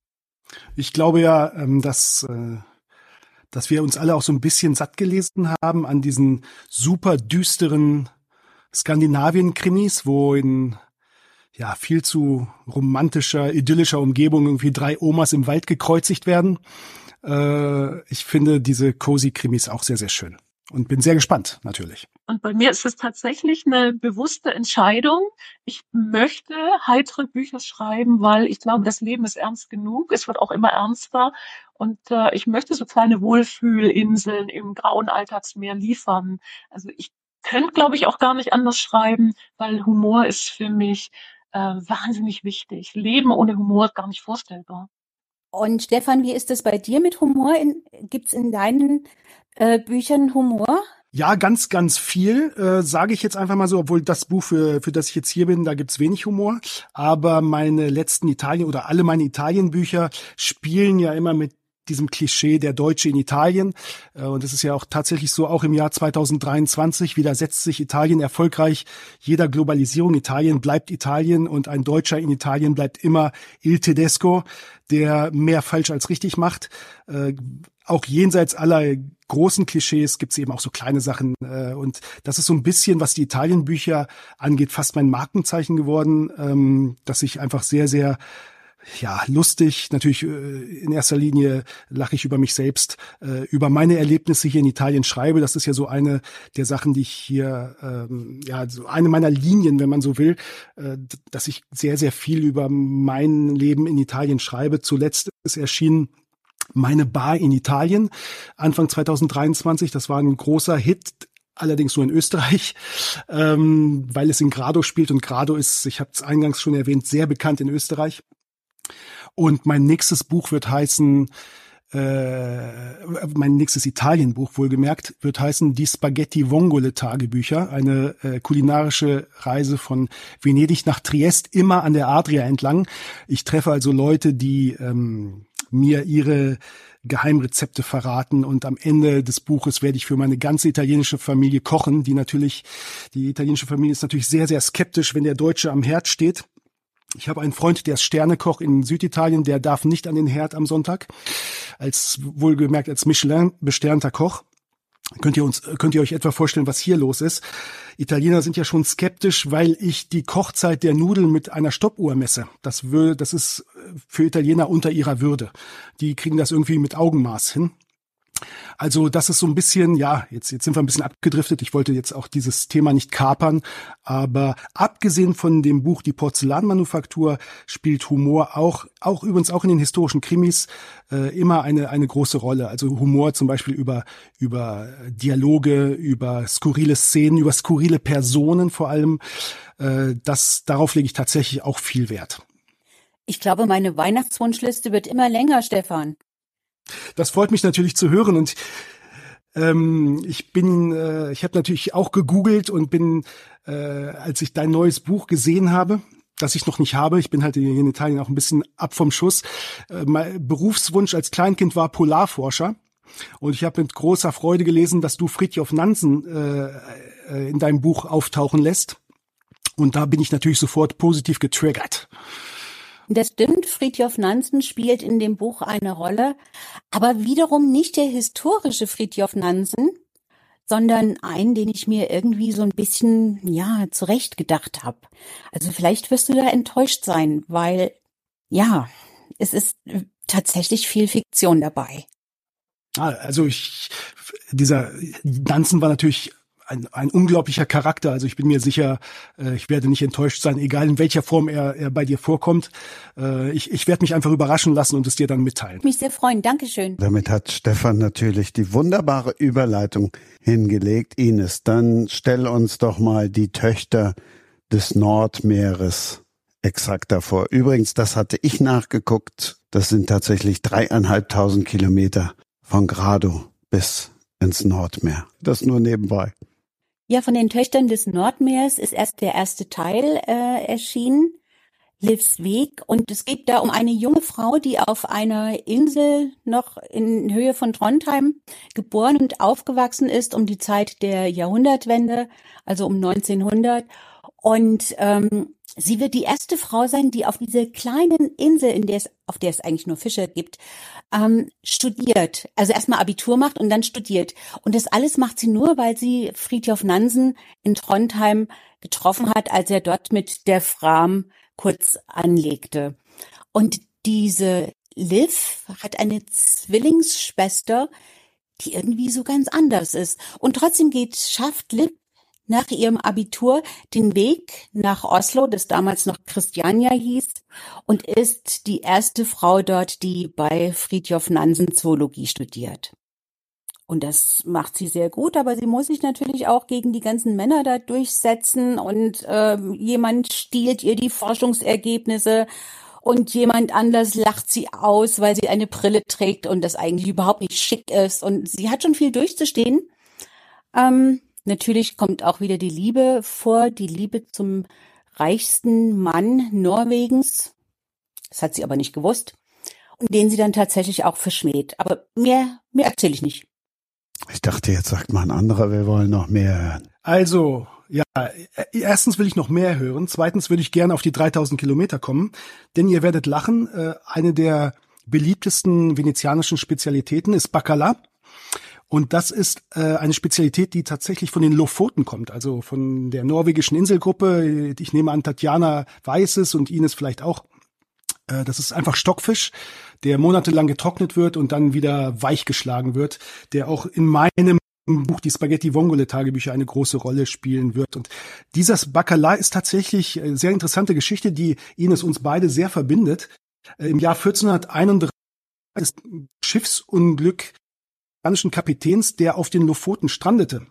Ich glaube ja, ähm, dass, äh, dass wir uns alle auch so ein bisschen satt gelesen haben an diesen super düsteren Skandinavien-Krimis, wo in ja viel zu romantischer, idyllischer Umgebung irgendwie drei Omas im Wald gekreuzigt werden. Äh, ich finde diese Cosi-Krimis auch sehr, sehr schön und bin sehr gespannt, natürlich. Und bei mir ist es tatsächlich eine bewusste Entscheidung. Ich möchte heitere Bücher schreiben, weil ich glaube, das Leben ist ernst genug. Es wird auch immer ernster. Und äh, ich möchte so kleine Wohlfühlinseln im grauen Alltagsmeer liefern. Also ich könnte, glaube ich, auch gar nicht anders schreiben, weil Humor ist für mich äh, wahnsinnig wichtig. Leben ohne Humor ist gar nicht vorstellbar. Und Stefan, wie ist es bei dir mit Humor? In, gibt's in deinen äh, Büchern Humor? Ja, ganz, ganz viel, äh, sage ich jetzt einfach mal so, obwohl das Buch, für, für das ich jetzt hier bin, da gibt's wenig Humor. Aber meine letzten Italien- oder alle meine Italienbücher spielen ja immer mit diesem Klischee der Deutsche in Italien. Äh, und es ist ja auch tatsächlich so, auch im Jahr zweitausenddreiundzwanzig widersetzt sich Italien erfolgreich jeder Globalisierung. Italien bleibt Italien und ein Deutscher in Italien bleibt immer Il Tedesco, der mehr falsch als richtig macht. Äh, auch jenseits aller großen Klischees gibt's eben auch so kleine Sachen. Äh, und das ist so ein bisschen, was die Italienbücher angeht, fast mein Markenzeichen geworden, ähm, dass ich einfach sehr, sehr ja, lustig, natürlich in erster Linie lache ich über mich selbst, äh, über meine Erlebnisse hier in Italien schreibe. Das ist ja so eine der Sachen, die ich hier, ähm, ja, so eine meiner Linien, wenn man so will, äh, dass ich sehr, sehr viel über mein Leben in Italien schreibe. Zuletzt ist erschienen Meine Bar in Italien, Anfang zweitausenddreiundzwanzig. Das war ein großer Hit, allerdings nur in Österreich, ähm, weil es in Grado spielt. Und Grado ist, ich habe es eingangs schon erwähnt, sehr bekannt in Österreich. Und mein nächstes Buch wird heißen, äh, mein nächstes Italienbuch wohlgemerkt, wird heißen Die Spaghetti Vongole Tagebücher, eine äh, kulinarische Reise von Venedig nach Triest, immer an der Adria entlang. Ich treffe also Leute, die ähm, mir ihre Geheimrezepte verraten und am Ende des Buches werde ich für meine ganze italienische Familie kochen, die natürlich, die italienische Familie ist natürlich sehr, sehr skeptisch, wenn der Deutsche am Herd steht. Ich habe einen Freund, der ist Sternekoch in Süditalien, der darf nicht an den Herd am Sonntag, als wohlgemerkt als Michelin besternter Koch. Könnt ihr uns, könnt ihr euch etwa vorstellen, was hier los ist? Italiener sind ja schon skeptisch, weil ich die Kochzeit der Nudeln mit einer Stoppuhr messe. Das würde, das ist für Italiener unter ihrer Würde. Die kriegen das irgendwie mit Augenmaß hin. Also das ist so ein bisschen, ja, jetzt, jetzt sind wir ein bisschen abgedriftet. Ich wollte jetzt auch dieses Thema nicht kapern, aber abgesehen von dem Buch Die Porzellanmanufaktur spielt Humor auch, auch übrigens auch in den historischen Krimis äh, immer eine eine große Rolle. Also Humor zum Beispiel über über Dialoge, über skurrile Szenen, über skurrile Personen vor allem. Äh, das darauf lege ich tatsächlich auch viel Wert. Ich glaube, meine Weihnachtswunschliste wird immer länger, Stefan. Das freut mich natürlich zu hören und ähm, ich bin, äh, ich habe natürlich auch gegoogelt und bin, äh, als ich dein neues Buch gesehen habe, das ich noch nicht habe, ich bin halt hier in Italien auch ein bisschen ab vom Schuss. Äh, mein Berufswunsch als Kleinkind war Polarforscher und ich habe mit großer Freude gelesen, dass du Fridtjof Nansen äh, in deinem Buch auftauchen lässt und da bin ich natürlich sofort positiv getriggert. Das stimmt, Fridtjof Nansen spielt in dem Buch eine Rolle, aber wiederum nicht der historische Fridtjof Nansen, sondern einen, den ich mir irgendwie so ein bisschen, ja, zurechtgedacht habe. Also vielleicht wirst du da enttäuscht sein, weil, ja, es ist tatsächlich viel Fiktion dabei. Also ich, dieser Nansen war natürlich Ein, ein unglaublicher Charakter. Also ich bin mir sicher, äh, ich werde nicht enttäuscht sein, egal in welcher Form er, er bei dir vorkommt. Äh, ich ich werde mich einfach überraschen lassen und es dir dann mitteilen. Mich sehr freuen. Dankeschön. Damit hat Stefan natürlich die wunderbare Überleitung hingelegt. Ines, dann stell uns doch mal die Töchter des Nordmeeres exakt davor. Übrigens, das hatte ich nachgeguckt. Das sind tatsächlich dreieinhalbtausend Kilometer von Grado bis ins Nordmeer. Das nur nebenbei. Ja, von den Töchtern des Nordmeers ist erst der erste Teil äh, erschienen, Livs Weg. Und es geht da um eine junge Frau, die auf einer Insel noch in Höhe von Trondheim geboren und aufgewachsen ist um die Zeit der Jahrhundertwende, also um neunzehnhundert. Und ähm, sie wird die erste Frau sein, die auf dieser kleinen Insel, in der es, auf der es eigentlich nur Fische gibt, ähm, studiert. Also erstmal Abitur macht und dann studiert. Und das alles macht sie nur, weil sie Fridtjof Nansen in Trondheim getroffen hat, als er dort mit der Fram kurz anlegte. Und diese Liv hat eine Zwillingsschwester, die irgendwie so ganz anders ist. Und trotzdem geht, schafft Liv nach ihrem Abitur den Weg nach Oslo, das damals noch Christiania hieß, und ist die erste Frau dort, die bei Fridtjof Nansen Zoologie studiert. Und das macht sie sehr gut, aber sie muss sich natürlich auch gegen die ganzen Männer da durchsetzen und äh, jemand stiehlt ihr die Forschungsergebnisse und jemand anders lacht sie aus, weil sie eine Brille trägt und das eigentlich überhaupt nicht schick ist. Und sie hat schon viel durchzustehen. Ähm, natürlich kommt auch wieder die Liebe vor, die Liebe zum reichsten Mann Norwegens. Das hat sie aber nicht gewusst. Und den sie dann tatsächlich auch verschmäht. Aber mehr, mehr erzähle ich nicht. Ich dachte, jetzt sagt mal ein anderer, wir wollen noch mehr hören. Also, ja, erstens will ich noch mehr hören. Zweitens würde ich gerne auf die dreitausend Kilometer kommen. Denn ihr werdet lachen, äh, eine der beliebtesten venezianischen Spezialitäten ist Baccalà. Und das ist äh, eine Spezialität, die tatsächlich von den Lofoten kommt, also von der norwegischen Inselgruppe. Ich nehme an, Tatjana weiß es und Ines vielleicht auch. Äh, das ist einfach Stockfisch, der monatelang getrocknet wird und dann wieder weich geschlagen wird, der auch in meinem Buch die Spaghetti Vongole Tagebücher eine große Rolle spielen wird. Und dieses Baccalà ist tatsächlich eine sehr interessante Geschichte, die Ines uns beide sehr verbindet. Äh, Im Jahr vierzehnhunderteinunddreißig ist ein Schiffsunglück spanischen Kapitäns, der auf den Lofoten strandete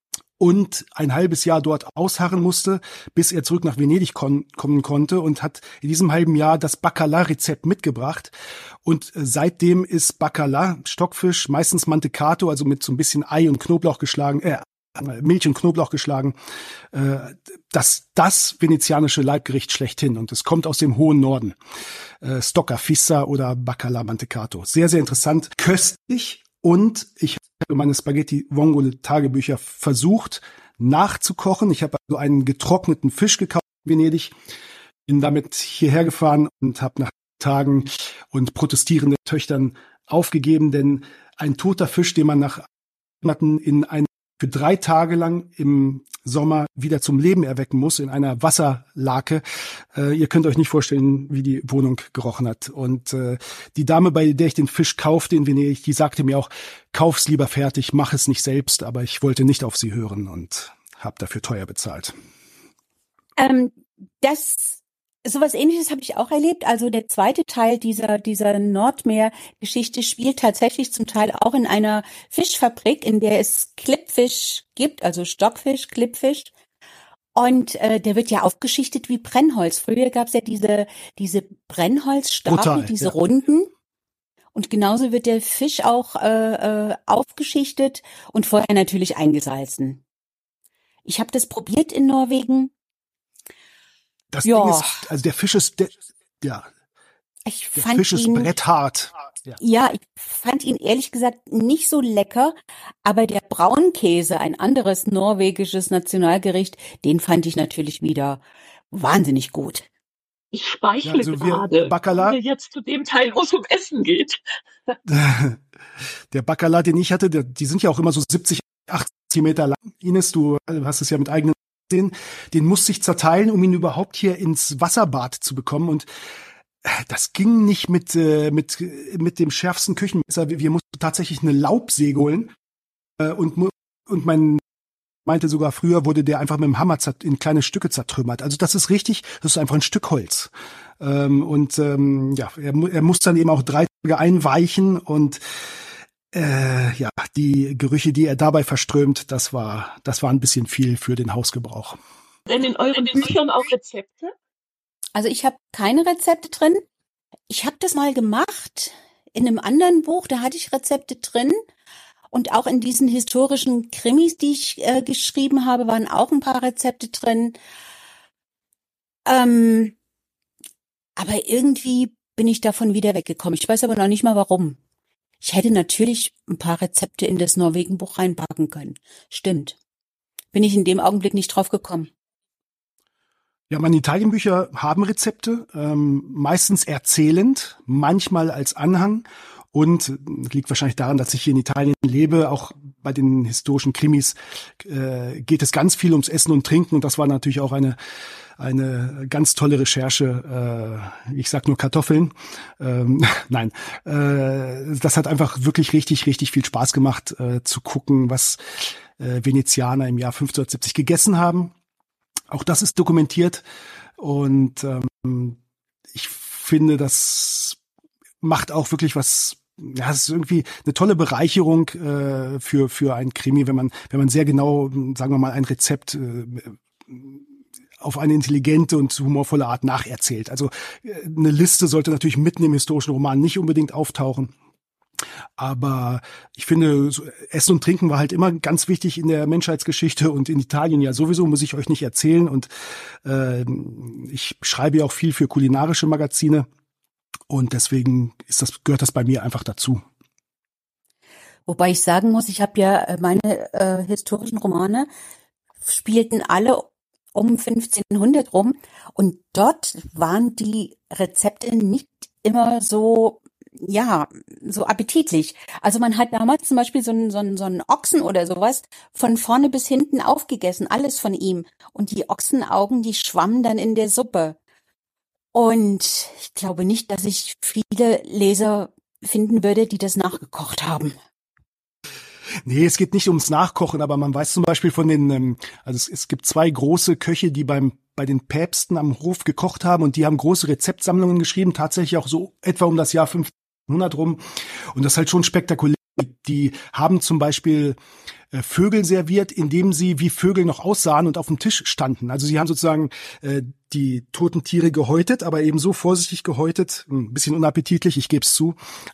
und ein halbes Jahr dort ausharren musste, bis er zurück nach Venedig kon- kommen konnte und hat in diesem halben Jahr das Baccalà-Rezept mitgebracht. Und seitdem ist Baccalà, Stockfisch, meistens Mantecato, also mit so ein bisschen Ei und Knoblauch geschlagen, äh, Milch und Knoblauch geschlagen, äh, das, das venezianische Leibgericht schlechthin. Und es kommt aus dem hohen Norden. Äh, Stocca fissa oder Baccalà Mantecato. Sehr, sehr interessant, köstlich. Und ich habe meine Spaghetti Vongole Tagebücher versucht nachzukochen. Ich habe also einen getrockneten Fisch gekauft in Venedig, bin damit hierher gefahren und habe nach Tagen und protestierenden Töchtern aufgegeben, denn ein toter Fisch, den man nach Monaten in ein für drei Tage lang im Sommer wieder zum Leben erwecken muss in einer Wasserlake. Äh, ihr könnt euch nicht vorstellen, wie die Wohnung gerochen hat. Und äh, die Dame, bei der ich den Fisch kaufte in Venedig, die sagte mir auch, kauf's lieber fertig, mach es nicht selbst. Aber ich wollte nicht auf sie hören und habe dafür teuer bezahlt. Ähm, das Sowas Ähnliches habe ich auch erlebt. Also der zweite Teil dieser dieser Nordmeer-Geschichte spielt tatsächlich zum Teil auch in einer Fischfabrik, in der es Klippfisch gibt, also Stockfisch, Klippfisch. Und äh, der wird ja aufgeschichtet wie Brennholz. Früher gab es ja diese diese Brennholzstapel, Brutal, diese ja. Runden. Und genauso wird der Fisch auch äh, äh, aufgeschichtet und vorher natürlich eingesalzen. Ich habe das probiert in Norwegen. Das Ja. Ding ist, also der Fisch ist, der, ja, Ich der fand Fisch ist ihn, bretthart. Ja. ja, ich fand ihn ehrlich gesagt nicht so lecker, aber der Braunkäse, ein anderes norwegisches Nationalgericht, den fand ich natürlich wieder wahnsinnig gut. Ich speichle Ja, also wir- gerade, Baccalà- wenn wir jetzt zu dem Teil, wo es um Essen geht. Der Baccalà, den ich hatte, der, die sind ja auch immer so siebzig, achtzig Meter lang. Ines, du hast es ja mit eigenen gesehen. Den musste ich zerteilen, um ihn überhaupt hier ins Wasserbad zu bekommen. Und das ging nicht mit äh, mit mit dem schärfsten Küchenmesser. Wir, wir mussten tatsächlich eine Laubsäge holen. Äh, und mu- und mein meinte sogar, früher wurde der einfach mit dem Hammer zert- in kleine Stücke zertrümmert. Also das ist richtig, das ist einfach ein Stück Holz. Ähm, und ähm, ja, er, mu- er muss dann eben auch drei Tage einweichen und äh, ja, die Gerüche, die er dabei verströmt, das war das war ein bisschen viel für den Hausgebrauch. Denn in euren Büchern auch Rezepte? Also ich habe keine Rezepte drin. Ich habe das mal gemacht in einem anderen Buch, da hatte ich Rezepte drin. Und auch in diesen historischen Krimis, die ich äh, geschrieben habe, waren auch ein paar Rezepte drin. Ähm, aber irgendwie bin ich davon wieder weggekommen. Ich weiß aber noch nicht mal warum. Ich hätte natürlich ein paar Rezepte in das Norwegen-Buch reinpacken können. Stimmt. Bin ich in dem Augenblick nicht drauf gekommen. Ja, meine Italienbücher haben Rezepte, ähm, meistens erzählend, manchmal als Anhang. Und liegt wahrscheinlich daran, dass ich hier in Italien lebe. Auch bei den historischen Krimis äh, geht es ganz viel ums Essen und Trinken. Und das war natürlich auch eine eine ganz tolle Recherche. Äh, ich sag nur Kartoffeln. Ähm, nein, äh, das hat einfach wirklich richtig, richtig viel Spaß gemacht, äh, zu gucken, was äh, Venezianer im Jahr fünfzehnhundertsiebzig gegessen haben. Auch das ist dokumentiert. Und ähm, ich finde, das macht auch wirklich was. Ja, es ist irgendwie eine tolle Bereicherung äh, für für ein Krimi, wenn man wenn man sehr genau, sagen wir mal, ein Rezept äh, auf eine intelligente und humorvolle Art nacherzählt. Also äh, eine Liste sollte natürlich mitten im historischen Roman nicht unbedingt auftauchen. Aber ich finde, so Essen und Trinken war halt immer ganz wichtig in der Menschheitsgeschichte und in Italien ja sowieso, muss ich euch nicht erzählen. Und äh, ich schreibe ja auch viel für kulinarische Magazine und deswegen ist das, gehört das bei mir einfach dazu. Wobei ich sagen muss, ich habe ja meine äh, historischen Romane spielten alle um fünfzehnhundert rum und dort waren die Rezepte nicht immer so, ja, so appetitlich. Also man hat damals zum Beispiel so einen, so einen, so einen Ochsen oder sowas von vorne bis hinten aufgegessen, alles von ihm. Und die Ochsenaugen, die schwammen dann in der Suppe. Und ich glaube nicht, dass ich viele Leser finden würde, die das nachgekocht haben. Nee, es geht nicht ums Nachkochen, aber man weiß zum Beispiel von den, ähm, also es, es gibt zwei große Köche, die beim bei den Päpsten am Hof gekocht haben und die haben große Rezeptsammlungen geschrieben, tatsächlich auch so etwa um das Jahr fünfzehnhundert rum. Und das ist halt schon spektakulär. Die haben zum Beispiel äh, Vögel serviert, indem sie wie Vögel noch aussahen und auf dem Tisch standen. Also sie haben sozusagen äh, die toten Tiere gehäutet, aber eben so vorsichtig gehäutet, ein bisschen unappetitlich, ich gebe es zu.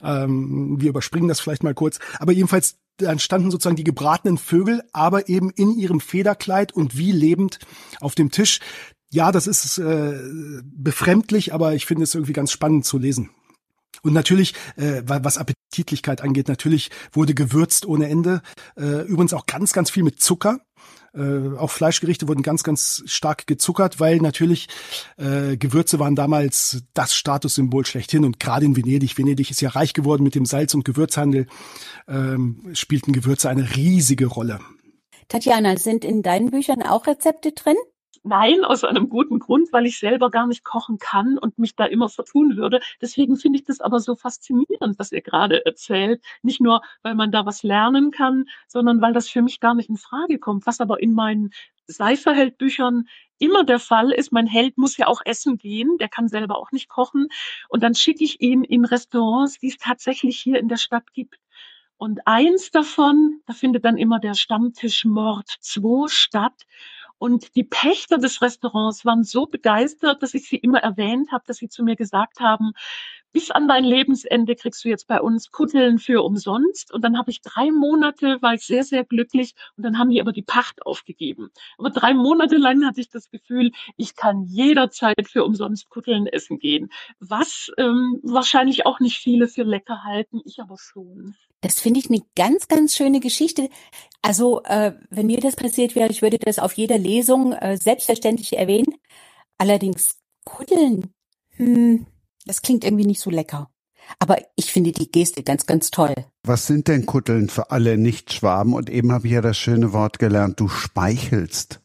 Ähm, wir überspringen das vielleicht mal kurz. Aber jedenfalls, dann standen sozusagen die gebratenen Vögel, aber eben in ihrem Federkleid und wie lebend auf dem Tisch. Ja, das ist äh, befremdlich, aber ich finde es irgendwie ganz spannend zu lesen. Und natürlich, äh, was Appetitlichkeit angeht, natürlich wurde gewürzt ohne Ende. Äh, übrigens auch ganz, ganz viel mit Zucker. Äh, auch Fleischgerichte wurden ganz, ganz stark gezuckert, weil natürlich äh, Gewürze waren damals das Statussymbol schlechthin. Und gerade in Venedig, Venedig ist ja reich geworden mit dem Salz- und Gewürzhandel, ähm, spielten Gewürze eine riesige Rolle. Tatjana, sind in deinen Büchern auch Rezepte drin? Nein, aus einem guten Grund, weil ich selber gar nicht kochen kann und mich da immer vertun würde. Deswegen finde ich das aber so faszinierend, was ihr gerade erzählt. Nicht nur, weil man da was lernen kann, sondern weil das für mich gar nicht in Frage kommt. Was aber in meinen Seiferheld-Büchern immer der Fall ist, mein Held muss ja auch essen gehen, der kann selber auch nicht kochen. Und dann schicke ich ihn in Restaurants, die es tatsächlich hier in der Stadt gibt. Und eins davon, da findet dann immer der Stammtisch Mord zwei statt. Und die Pächter des Restaurants waren so begeistert, dass ich sie immer erwähnt habe, dass sie zu mir gesagt haben, bis an dein Lebensende kriegst du jetzt bei uns Kutteln für umsonst. Und dann habe ich drei Monate, war ich sehr, sehr glücklich. Und dann haben die aber die Pacht aufgegeben. Aber drei Monate lang hatte ich das Gefühl, ich kann jederzeit für umsonst Kutteln essen gehen. Was ähm, wahrscheinlich auch nicht viele für lecker halten, ich aber schon. Das finde ich eine ganz, ganz schöne Geschichte. Also, äh, wenn mir das passiert wäre, ich würde das auf jeder Lesung äh, selbstverständlich erwähnen. Allerdings Kutteln, hm, das klingt irgendwie nicht so lecker. Aber ich finde die Geste ganz, ganz toll. Was sind denn Kutteln für alle Nicht-Schwaben? Und eben habe ich ja das schöne Wort gelernt, du speichelst.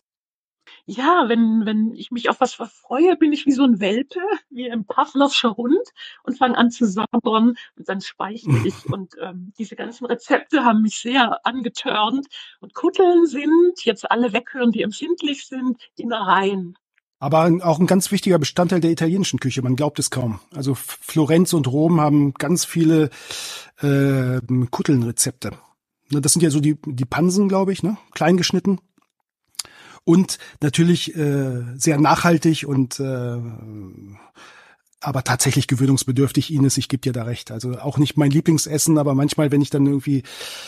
Ja, wenn, wenn ich mich auf was freue, bin ich wie so ein Welpe, wie ein Pavlovscher Hund und fange an zu sabbern und dann speichle ich. Und ähm, diese ganzen Rezepte haben mich sehr angetörnt. Und Kutteln sind, jetzt alle weghören, die empfindlich sind, Innereien. Aber auch ein ganz wichtiger Bestandteil der italienischen Küche, man glaubt es kaum. Also Florenz und Rom haben ganz viele äh, Kuttelnrezepte. Das sind ja so die, die Pansen, glaube ich, ne? Klein geschnitten. Und natürlich äh, sehr nachhaltig und äh, aber tatsächlich gewöhnungsbedürftig, Ines, ich gebe dir da recht. Also auch nicht mein Lieblingsessen, aber manchmal, wenn ich dann irgendwie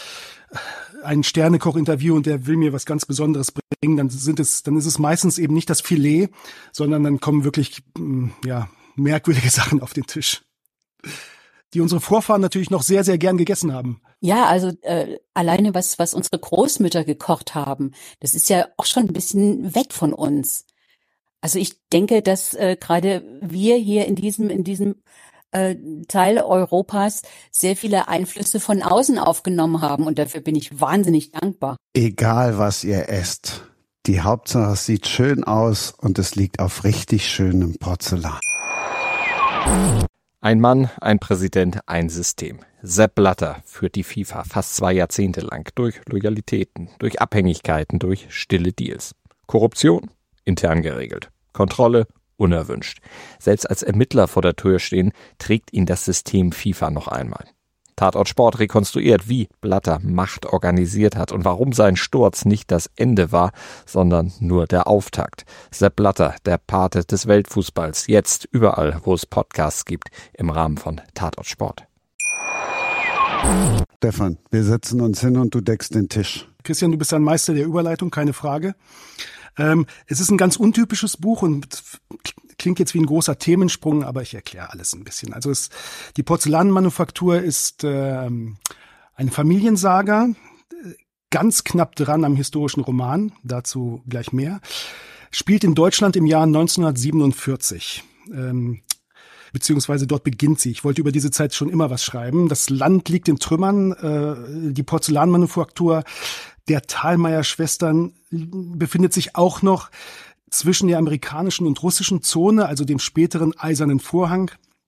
einen Sternekoch interview und der will mir was ganz Besonderes bringen, dann sind es, dann ist es meistens eben nicht das Filet, sondern dann kommen wirklich ja merkwürdige Sachen auf den Tisch, die unsere Vorfahren natürlich noch sehr, sehr gern gegessen haben. Ja, also äh, alleine was was unsere Großmütter gekocht haben, das ist ja auch schon ein bisschen weg von uns. Also ich denke, dass äh, gerade wir hier in diesem in diesem äh, Teil Europas sehr viele Einflüsse von außen aufgenommen haben und dafür bin ich wahnsinnig dankbar. Egal, was ihr esst, die Hauptsache es sieht schön aus und es liegt auf richtig schönem Porzellan. Ein Mann, ein Präsident, ein System. Sepp Blatter führt die FIFA fast zwei Jahrzehnte lang durch Loyalitäten, durch Abhängigkeiten, durch stille Deals. Korruption? Intern geregelt. Kontrolle? Unerwünscht. Selbst als Ermittler vor der Tür stehen, trägt ihn das System FIFA noch einmal. Tatort Sport rekonstruiert, wie Blatter Macht organisiert hat und warum sein Sturz nicht das Ende war, sondern nur der Auftakt. Sepp Blatter, der Pate des Weltfußballs, jetzt überall, wo es Podcasts gibt, im Rahmen von Tatort Sport. Stefan, wir setzen uns hin und du deckst den Tisch. Christian, du bist ein Meister der Überleitung, keine Frage. Ähm, es ist ein ganz untypisches Buch und klingt jetzt wie ein großer Themensprung, aber ich erkläre alles ein bisschen. Also es, die Porzellanmanufaktur ist ähm, eine Familiensaga, ganz knapp dran am historischen Roman, dazu gleich mehr. Spielt in Deutschland im Jahr neunzehnhundertsiebenundvierzig. Ähm, beziehungsweise dort beginnt sie. Ich wollte über diese Zeit schon immer was schreiben. Das Land liegt in Trümmern. Äh, die Porzellanmanufaktur der Thalmayr-Schwestern befindet sich auch noch zwischen der amerikanischen und russischen Zone, also dem späteren Eisernen Vorhang.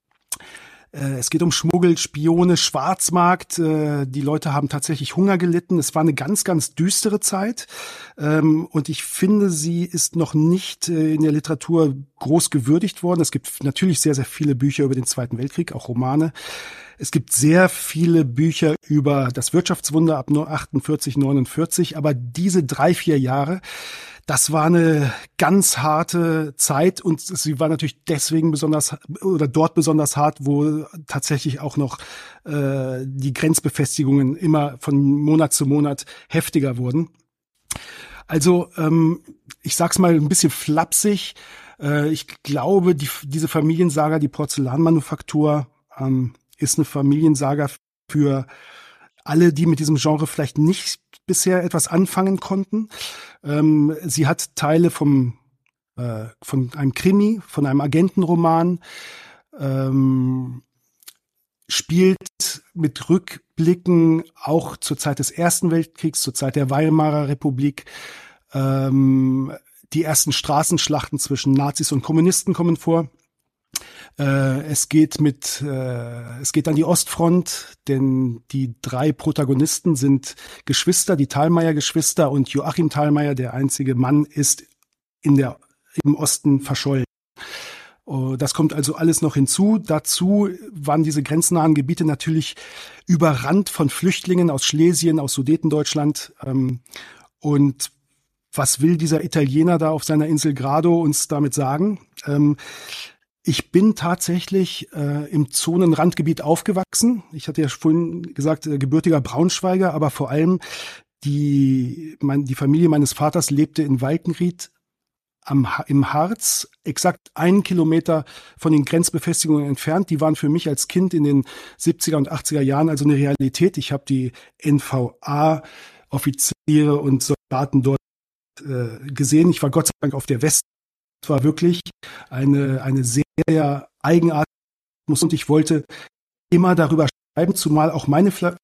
Äh, es geht um Schmuggel, Spione, Schwarzmarkt. Äh, die Leute haben tatsächlich Hunger gelitten. Es war eine ganz, ganz düstere Zeit. Ähm, und ich finde, sie ist noch nicht äh, in der Literatur groß gewürdigt worden. Es gibt natürlich sehr, sehr viele Bücher über den Zweiten Weltkrieg, auch Romane. Es gibt sehr viele Bücher über das Wirtschaftswunder ab achtundvierzig, neunundvierzig. Aber diese drei, vier Jahre, das war eine ganz harte Zeit und sie war natürlich deswegen besonders oder dort besonders hart, wo tatsächlich auch noch äh, die Grenzbefestigungen immer von Monat zu Monat heftiger wurden. Also ähm, ich sag's mal ein bisschen flapsig. Äh, ich glaube, die, diese Familiensaga, die Porzellanmanufaktur, ähm, ist eine Familiensaga für alle, die mit diesem Genre vielleicht nicht bisher etwas anfangen konnten. Ähm, sie hat Teile vom äh, von einem Krimi, von einem Agentenroman, ähm, spielt mit Rückblicken auch zur Zeit des Ersten Weltkriegs, zur Zeit der Weimarer Republik. Ähm, die ersten Straßenschlachten zwischen Nazis und Kommunisten kommen vor. Äh, es geht mit, äh, es geht an die Ostfront, denn die drei Protagonisten sind Geschwister, die Thalmayr-Geschwister, und Joachim Thalmayr, der einzige Mann, ist in der, im Osten verschollen. Uh, das kommt also alles noch hinzu. Dazu waren diese grenznahen Gebiete natürlich überrannt von Flüchtlingen aus Schlesien, aus Sudetendeutschland. Ähm, und was will dieser Italiener da auf seiner Insel Grado uns damit sagen? Ähm, Ich bin tatsächlich äh, im Zonenrandgebiet aufgewachsen. Ich hatte ja vorhin gesagt, äh, gebürtiger Braunschweiger, aber vor allem die, mein, die Familie meines Vaters lebte in Walkenried am, im Harz, exakt einen Kilometer von den Grenzbefestigungen entfernt. Die waren für mich als Kind in den siebziger und achtziger Jahren also eine Realität. Ich habe die N V A-Offiziere und Soldaten dort äh, gesehen. Ich war Gott sei Dank auf der West. Es war wirklich eine, eine sehr eigenartige und ich wollte immer darüber schreiben, zumal auch meine Fl-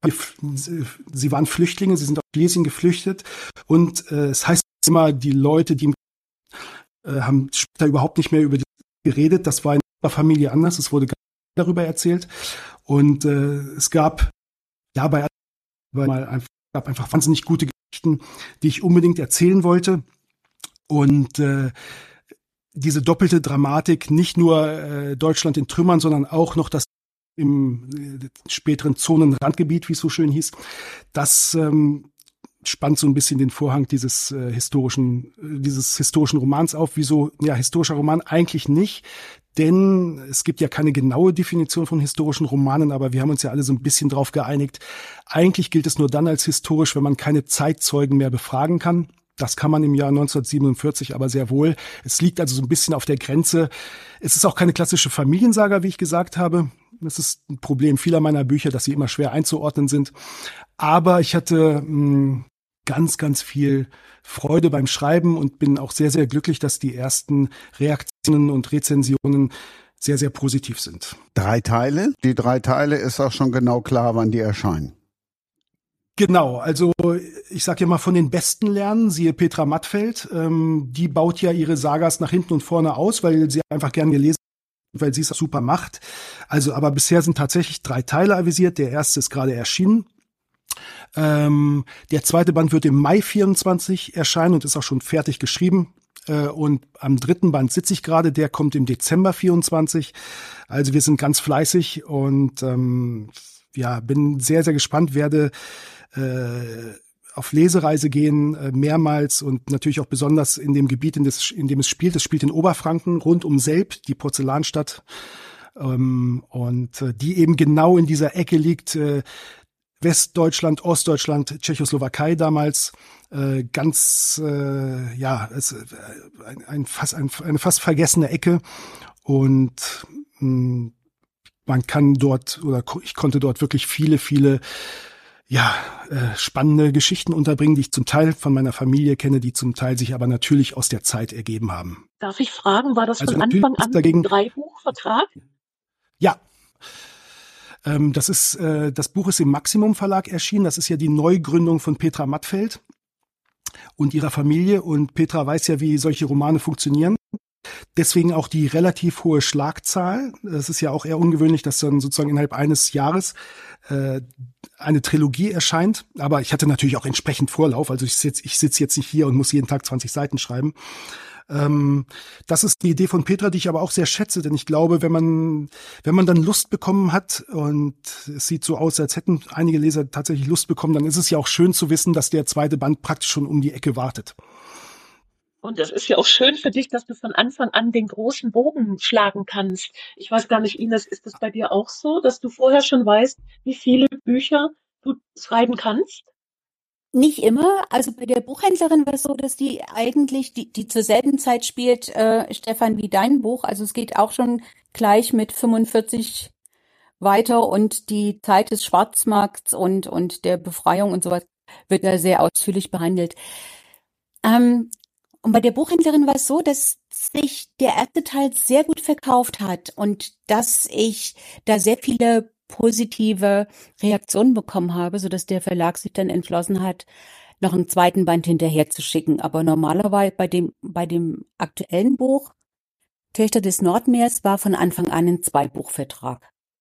sie waren Flüchtlinge, sie sind aus Schlesien geflüchtet und äh, es heißt immer, die Leute, die äh, haben später überhaupt nicht mehr über die geredet, das war in der Familie anders, es wurde gar nicht darüber erzählt und äh, es gab ja bei mal einfach, gab einfach wahnsinnig gute Geschichten, die ich unbedingt erzählen wollte und äh, diese doppelte Dramatik, nicht nur äh, Deutschland in Trümmern, sondern auch noch das im äh, späteren Zonenrandgebiet, wie es so schön hieß, das ähm, spannt so ein bisschen den Vorhang dieses äh, historischen, äh, dieses historischen Romans auf. Wieso? Ja, historischer Roman eigentlich nicht, denn es gibt ja keine genaue Definition von historischen Romanen, aber wir haben uns ja alle so ein bisschen drauf geeinigt. Eigentlich gilt es nur dann als historisch, wenn man keine Zeitzeugen mehr befragen kann. Das kann man im Jahr neunzehnhundertsiebenundvierzig aber sehr wohl. Es liegt also so ein bisschen auf der Grenze. Es ist auch keine klassische Familiensaga, wie ich gesagt habe. Das ist ein Problem vieler meiner Bücher, dass sie immer schwer einzuordnen sind. Aber ich hatte mh, ganz, ganz viel Freude beim Schreiben und bin auch sehr, sehr glücklich, dass die ersten Reaktionen und Rezensionen sehr, sehr positiv sind. Drei Teile? Die drei Teile ist auch schon genau klar, wann die erscheinen. Genau, also ich sage ja mal von den Besten lernen, siehe Petra Mattfeld, ähm, die baut ja ihre Sagas nach hinten und vorne aus, weil sie einfach gern gelesen hat, weil sie es super macht. Also aber bisher sind tatsächlich drei Teile avisiert, der erste ist gerade erschienen. Ähm, der zweite Band wird im Mai vierundzwanzig erscheinen und ist auch schon fertig geschrieben. Äh, und am dritten Band sitze ich gerade, der kommt im Dezember vierundzwanzig. Also wir sind ganz fleißig und ähm, ja, bin sehr, sehr gespannt, werde äh, auf Lesereise gehen, äh, mehrmals und natürlich auch besonders in dem Gebiet, in, des, in dem es spielt. Es spielt in Oberfranken, rund um Selb, die Porzellanstadt. ähm, und äh, die eben genau in dieser Ecke liegt, äh, Westdeutschland, Ostdeutschland, Tschechoslowakei damals, äh, ganz, äh, ja, es, äh, ein, ein, fast, ein, eine fast vergessene Ecke und mh, man kann dort, oder ich konnte dort wirklich viele, viele ja, äh, spannende Geschichten unterbringen, die ich zum Teil von meiner Familie kenne, die zum Teil sich aber natürlich aus der Zeit ergeben haben. Darf ich fragen, war das Also von natürlich Anfang ist an dagegen, ein Dreibuchvertrag? ja, ähm, das ist, äh, das Buch ist im Maximum Verlag erschienen. Das ist ja die Neugründung von Petra Mattfeld und ihrer Familie. Und Petra weiß ja, wie solche Romane funktionieren. Deswegen auch die relativ hohe Schlagzahl. Es ist ja auch eher ungewöhnlich, dass dann sozusagen innerhalb eines Jahres äh, eine Trilogie erscheint. Aber ich hatte natürlich auch entsprechend Vorlauf. Also ich sitze ich sitz jetzt nicht hier und muss jeden Tag zwanzig Seiten schreiben. Ähm, das ist die Idee von Petra, die ich aber auch sehr schätze, denn ich glaube, wenn man, wenn man dann Lust bekommen hat und es sieht so aus, als hätten einige Leser tatsächlich Lust bekommen, dann ist es ja auch schön zu wissen, dass der zweite Band praktisch schon um die Ecke wartet. Und das ist ja auch schön für dich, dass du von Anfang an den großen Bogen schlagen kannst. Ich weiß gar nicht, Ines, ist das bei dir auch so, dass du vorher schon weißt, wie viele Bücher du schreiben kannst? Nicht immer. Also bei der Buchhändlerin war es so, dass die eigentlich, die, die zur selben Zeit spielt, äh, Stefan, wie dein Buch. Also es geht auch schon gleich mit fünfundvierzig weiter und die Zeit des Schwarzmarkts und, und der Befreiung und sowas wird da sehr ausführlich behandelt. Ähm, und bei der Buchhändlerin war es so, dass sich der erste Teil sehr gut verkauft hat und dass ich da sehr viele positive Reaktionen bekommen habe, sodass der Verlag sich dann entschlossen hat, noch einen zweiten Band hinterher zu schicken. Aber normalerweise bei dem, bei dem aktuellen Buch Töchter des Nordmeers war von Anfang an ein Zweibuchvertrag.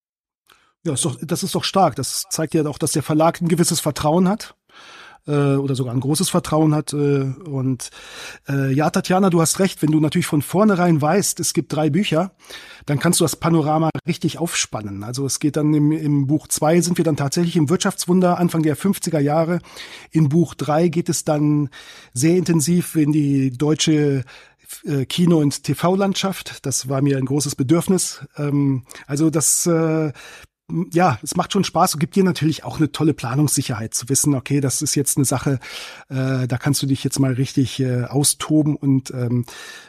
Ja, ist doch, das ist doch stark. Das zeigt ja auch, dass der Verlag ein gewisses Vertrauen hat. Oder sogar ein großes Vertrauen hat. Und äh, ja, Tatjana, du hast recht, wenn du natürlich von vornherein weißt, es gibt drei Bücher, dann kannst du das Panorama richtig aufspannen. Also es geht dann im, im Buch zwei sind wir dann tatsächlich im Wirtschaftswunder Anfang der fünfziger Jahre. In Buch drei geht es dann sehr intensiv in die deutsche äh, Kino- und T V-Landschaft. Das war mir ein großes Bedürfnis. Ähm, also das äh, ja, es macht schon Spaß und gibt dir natürlich auch eine tolle Planungssicherheit zu wissen, okay, das ist jetzt eine Sache, äh, da kannst du dich jetzt mal richtig äh, austoben und ähm,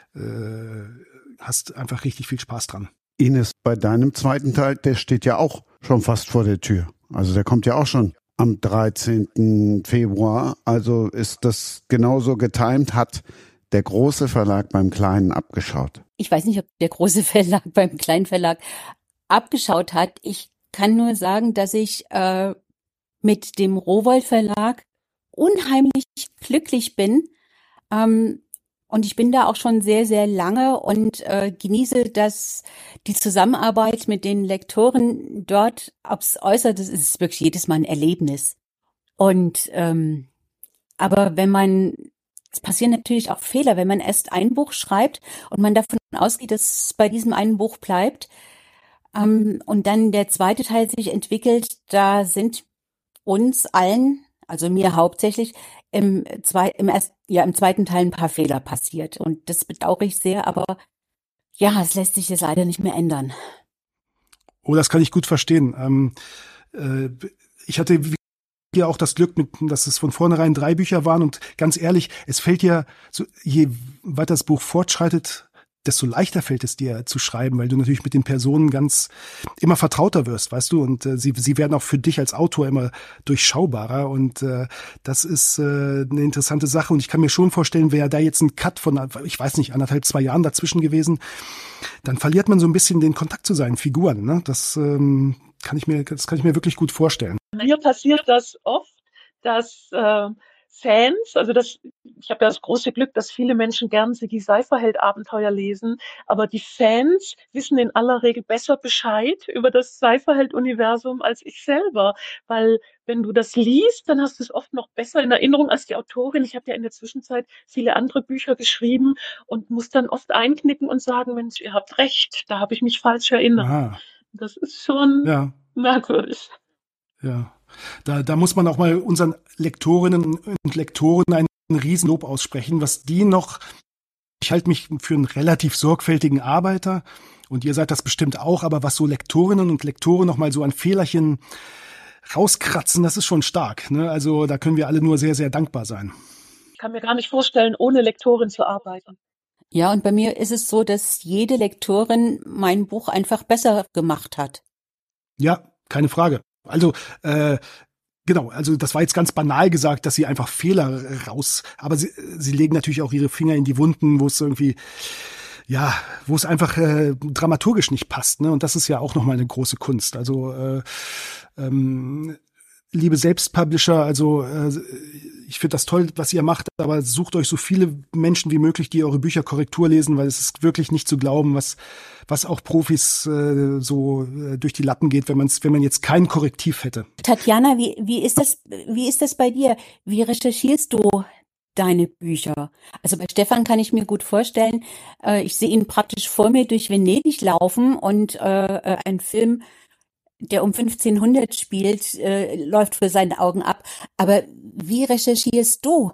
äh, hast einfach richtig viel Spaß dran. Ines, bei deinem zweiten Teil, der steht ja auch schon fast vor der Tür. Also der kommt ja auch schon am dreizehnten Februar. Also ist das genauso getimt, hat der große Verlag beim Kleinen abgeschaut? Ich weiß nicht, ob der große Verlag beim kleinen Verlag abgeschaut hat. Ich kann nur sagen, dass ich äh, mit dem Rowohlt Verlag unheimlich glücklich bin. Ähm, und ich bin da auch schon sehr, sehr lange und äh, genieße das, die Zusammenarbeit mit den Lektoren dort aufs Äußerste. Das ist wirklich jedes Mal ein Erlebnis. Und ähm, aber wenn man, es passieren natürlich auch Fehler, wenn man erst ein Buch schreibt und man davon ausgeht, dass es bei diesem einen Buch bleibt, Um, und dann der zweite Teil sich entwickelt, da sind uns allen, also mir hauptsächlich, im, zwei, im, erst, ja, im zweiten Teil ein paar Fehler passiert. Und das bedauere ich sehr, aber ja, es lässt sich jetzt leider nicht mehr ändern. Oh, das kann ich gut verstehen. Ähm, äh, ich hatte ja auch das Glück, mit, dass es von vornherein drei Bücher waren. Und ganz ehrlich, es fällt ja, so, je weiter das Buch fortschreitet, desto leichter fällt es dir zu schreiben, weil du natürlich mit den Personen ganz immer vertrauter wirst, weißt du, und äh, sie sie werden auch für dich als Autor immer durchschaubarer und äh, das ist äh, eine interessante Sache und ich kann mir schon vorstellen, wäre da jetzt ein Cut von, ich weiß nicht, anderthalb, zwei Jahren dazwischen gewesen, dann verliert man so ein bisschen den Kontakt zu seinen Figuren, ne? Das ähm, kann ich mir, das kann ich mir wirklich gut vorstellen. Mir passiert das oft, dass äh, Fans, also das, ich habe ja das große Glück, dass viele Menschen gern Siggi Seiferheld-Abenteuer lesen, aber die Fans wissen in aller Regel besser Bescheid über das Seiferheld-Universum als ich selber, weil wenn du das liest, dann hast du es oft noch besser in Erinnerung als die Autorin. Ich habe ja in der Zwischenzeit viele andere Bücher geschrieben und muss dann oft einknicken und sagen, Mensch, ihr habt recht, da habe ich mich falsch erinnert. Aha. Das ist schon Ja. merkwürdig. Ja. Da, da muss man auch mal unseren Lektorinnen und Lektoren einen Riesenlob aussprechen, was die noch, ich halte mich für einen relativ sorgfältigen Arbeiter Und ihr seid das bestimmt auch, aber was so Lektorinnen und Lektoren noch mal so an Fehlerchen rauskratzen, das ist schon stark, ne? Also da können wir alle nur sehr, sehr dankbar sein. Ich kann mir gar nicht vorstellen, ohne Lektorin zu arbeiten. Ja, und bei mir ist es so, dass jede Lektorin mein Buch einfach besser gemacht hat. Ja, keine Frage. Also, äh, genau, also das war jetzt ganz banal gesagt, dass sie einfach Fehler raus, aber sie, sie legen natürlich auch ihre Finger in die Wunden, wo es irgendwie, ja, wo es einfach äh, dramaturgisch nicht passt, ne? Und das ist ja auch nochmal eine große Kunst. Also, äh, ähm, liebe Selbstpublisher, also äh, ich finde das toll, was ihr macht, aber sucht euch so viele Menschen wie möglich, die eure Bücher Korrektur lesen, weil es ist wirklich nicht zu glauben, was was auch Profis äh, so äh, durch die Lappen geht, wenn man wenn man jetzt kein Korrektiv hätte. Tatjana, wie wie ist das wie ist das bei dir? Wie recherchierst du deine Bücher? Also bei Stefan kann ich mir gut vorstellen, äh, ich sehe ihn praktisch vor mir durch Venedig laufen und äh, ein Film, der um fünfzehnhundert spielt, äh, läuft für seine Augen ab. Aber wie recherchierst du?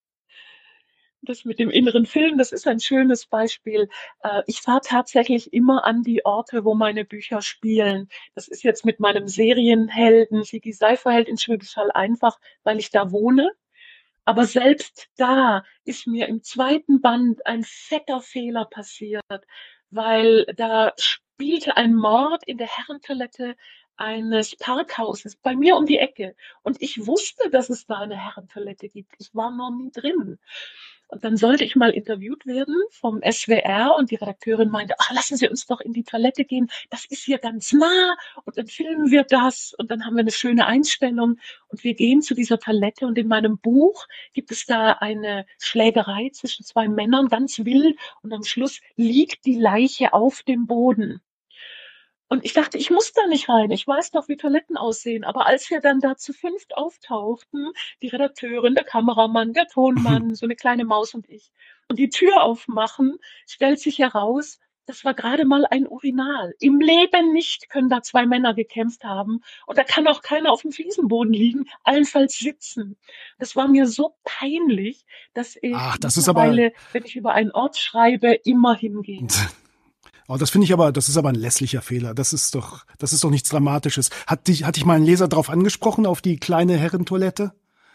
Das mit dem inneren Film, das ist ein schönes Beispiel. Äh, Ich fahre tatsächlich immer an die Orte, wo meine Bücher spielen. Das ist jetzt mit meinem Serienhelden Sigi Seiferheld in Schwäbisch Hall einfach, weil ich da wohne. Aber selbst da ist mir im zweiten Band ein fetter Fehler passiert, weil da spielte ein Mord in der Herrentoilette eines Parkhauses bei mir um die Ecke. Und ich wusste, dass es da eine Herrentoilette gibt. Ich war noch nie drin. Und dann sollte ich mal interviewt werden vom S W R und die Redakteurin meinte, ach, lassen Sie uns doch in die Toilette gehen, das ist hier ganz nah und dann filmen wir das und dann haben wir eine schöne Einstellung und wir gehen zu dieser Toilette und in meinem Buch gibt es da eine Schlägerei zwischen zwei Männern, ganz wild und am Schluss liegt die Leiche auf dem Boden. Und ich dachte, ich muss da nicht rein. Ich weiß doch, wie Toiletten aussehen. Aber als wir dann da zu fünft auftauchten, die Redakteurin, der Kameramann, der Tonmann, so eine kleine Maus und ich, und die Tür aufmachen, stellt sich heraus, das war gerade mal ein Urinal. Im Leben nicht können da zwei Männer gekämpft haben. Und da kann auch keiner auf dem Fliesenboden liegen, allenfalls sitzen. Das war mir so peinlich, dass ich Ach, das ist aber mittlerweile, wenn ich über einen Ort schreibe, immer hingehe. Oh, das finde ich aber, das ist aber ein lässlicher Fehler. Das ist doch, das ist doch nichts Dramatisches. Hat dich, hat dich mal ein Leser drauf angesprochen, auf die kleine Herrentoilette?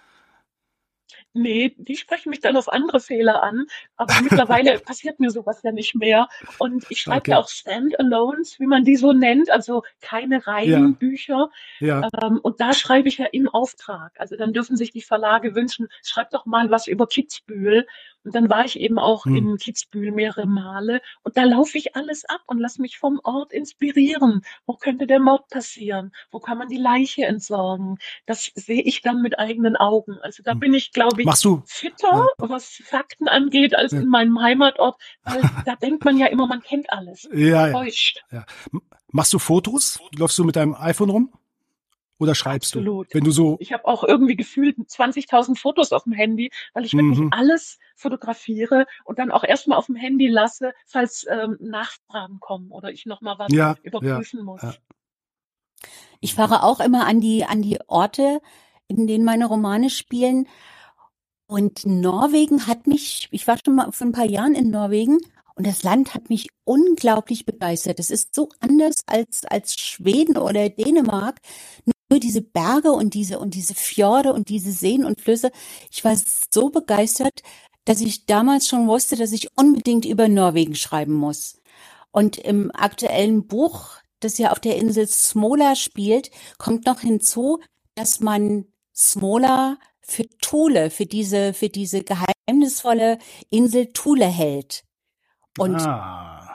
Nee, die sprechen mich dann auf andere Fehler an, aber mittlerweile passiert mir sowas ja nicht mehr. Und ich schreibe Okay. ja auch Stand-Alones, wie man die so nennt, also keine Reihenbücher. Ja. Ähm, und da schreibe ich ja im Auftrag. Also dann dürfen sich die Verlage wünschen, schreib doch mal was über Kitzbühel. Und dann war ich eben auch Hm. in Kitzbühel mehrere Male. Und da laufe ich alles ab und lass mich vom Ort inspirieren. Wo könnte der Mord passieren? Wo kann man die Leiche entsorgen? Das sehe ich dann mit eigenen Augen. Also da Hm. bin ich, glaube ich, Machst du? fitter, was Fakten angeht, als Ja. in meinem Heimatort, weil da denkt man ja immer, man kennt alles. Ja, ja, Täuscht. ja. M- Machst du Fotos? Läufst du mit deinem iPhone rum? Oder schreibst Absolut. du? Wenn du so, Ich habe auch irgendwie gefühlt zwanzigtausend Fotos auf dem Handy, weil ich wirklich Mhm. alles fotografiere und dann auch erstmal auf dem Handy lasse, falls ähm, Nachfragen kommen oder ich nochmal was ja, ja, überprüfen muss. ja. Ich fahre auch immer an die an die Orte, in denen meine Romane spielen. Und Norwegen hat mich, ich war schon mal vor ein paar Jahren in Norwegen und das Land hat mich unglaublich begeistert. Es ist so anders als als Schweden oder Dänemark. Nur diese Berge und diese und diese Fjorde und diese Seen und Flüsse. Ich war so begeistert, dass ich damals schon wusste, dass ich unbedingt über Norwegen schreiben muss. Und im aktuellen Buch, das ja auf der Insel Smola spielt, kommt noch hinzu, dass man Smola für Thule, für diese, für diese geheimnisvolle Insel Thule hält. Und Ah.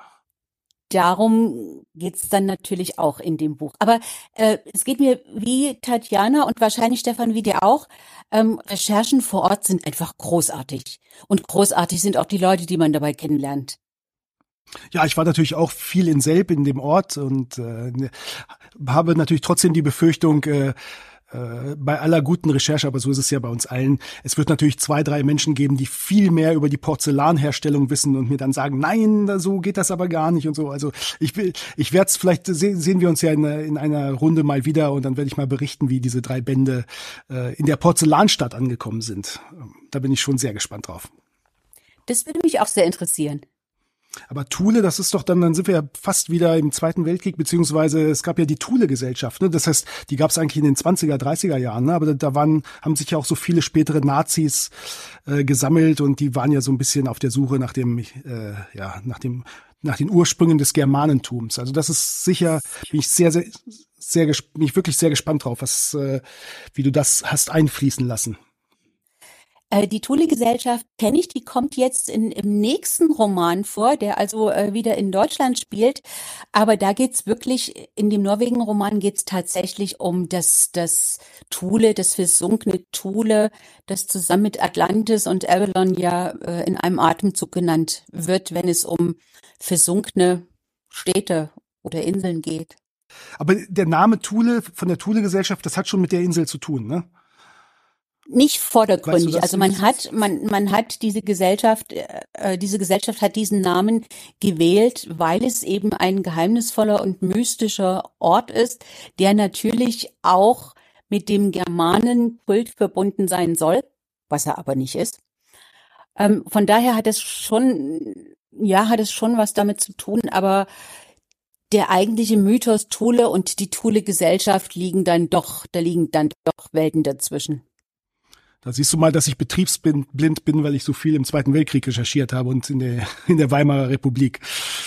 darum geht's dann natürlich auch in dem Buch. Aber äh, es geht mir wie Tatjana und wahrscheinlich Stefan wie dir auch. Ähm, Recherchen vor Ort sind einfach großartig. Und großartig sind auch die Leute, die man dabei kennenlernt. Ja, ich war natürlich auch viel in Selb, in dem Ort und äh, habe natürlich trotzdem die Befürchtung, äh, äh, bei aller guten Recherche, aber so ist es ja bei uns allen, es wird natürlich zwei, drei Menschen geben, die viel mehr über die Porzellanherstellung wissen und mir dann sagen, nein, so geht das aber gar nicht und so. Also ich will, ich werde es, vielleicht se- sehen wir uns ja in, in einer Runde mal wieder und dann werde ich mal berichten, wie diese drei Bände äh, in der Porzellanstadt angekommen sind. Da bin ich schon sehr gespannt drauf. Das würde mich auch sehr interessieren. Aber Thule, das ist doch dann, dann sind wir ja fast wieder im Zweiten Weltkrieg, beziehungsweise es gab ja die Thule-Gesellschaft, ne? Das heißt, die gab es eigentlich in den zwanziger, dreißiger Jahren, ne? Aber da, da waren, haben sich ja auch so viele spätere Nazis äh, gesammelt und die waren ja so ein bisschen auf der Suche nach dem, äh, ja, nach dem, nach den Ursprüngen des Germanentums. Also das ist sicher, bin ich sehr, sehr, sehr, ges- bin ich wirklich sehr gespannt drauf, was, äh, wie du das hast einfließen lassen. Äh, Die Thule-Gesellschaft kenne ich, die kommt jetzt in, im nächsten Roman vor, der also äh, wieder in Deutschland spielt. Aber da geht's wirklich, in dem Norwegen-Roman geht's tatsächlich um das, das Thule, das versunkene Thule, das zusammen mit Atlantis und Avalon ja äh, in einem Atemzug genannt wird, wenn es um versunkene Städte oder Inseln geht. Aber der Name Thule von der Thule-Gesellschaft, das hat schon mit der Insel zu tun, ne? Nicht Weißt du vordergründig. das? Also man hat, man, man hat diese Gesellschaft, äh, diese Gesellschaft hat diesen Namen gewählt, weil es eben ein geheimnisvoller und mystischer Ort ist, der natürlich auch mit dem Germanenkult verbunden sein soll, was er aber nicht ist. Ähm, von daher hat es schon, ja, hat es schon was damit zu tun, aber der eigentliche Mythos Thule und die Thule-Gesellschaft liegen dann doch, da liegen dann doch Welten dazwischen. Da siehst du mal, dass ich betriebsblind bin, weil ich so viel im Zweiten Weltkrieg recherchiert habe und in der, in der Weimarer Republik.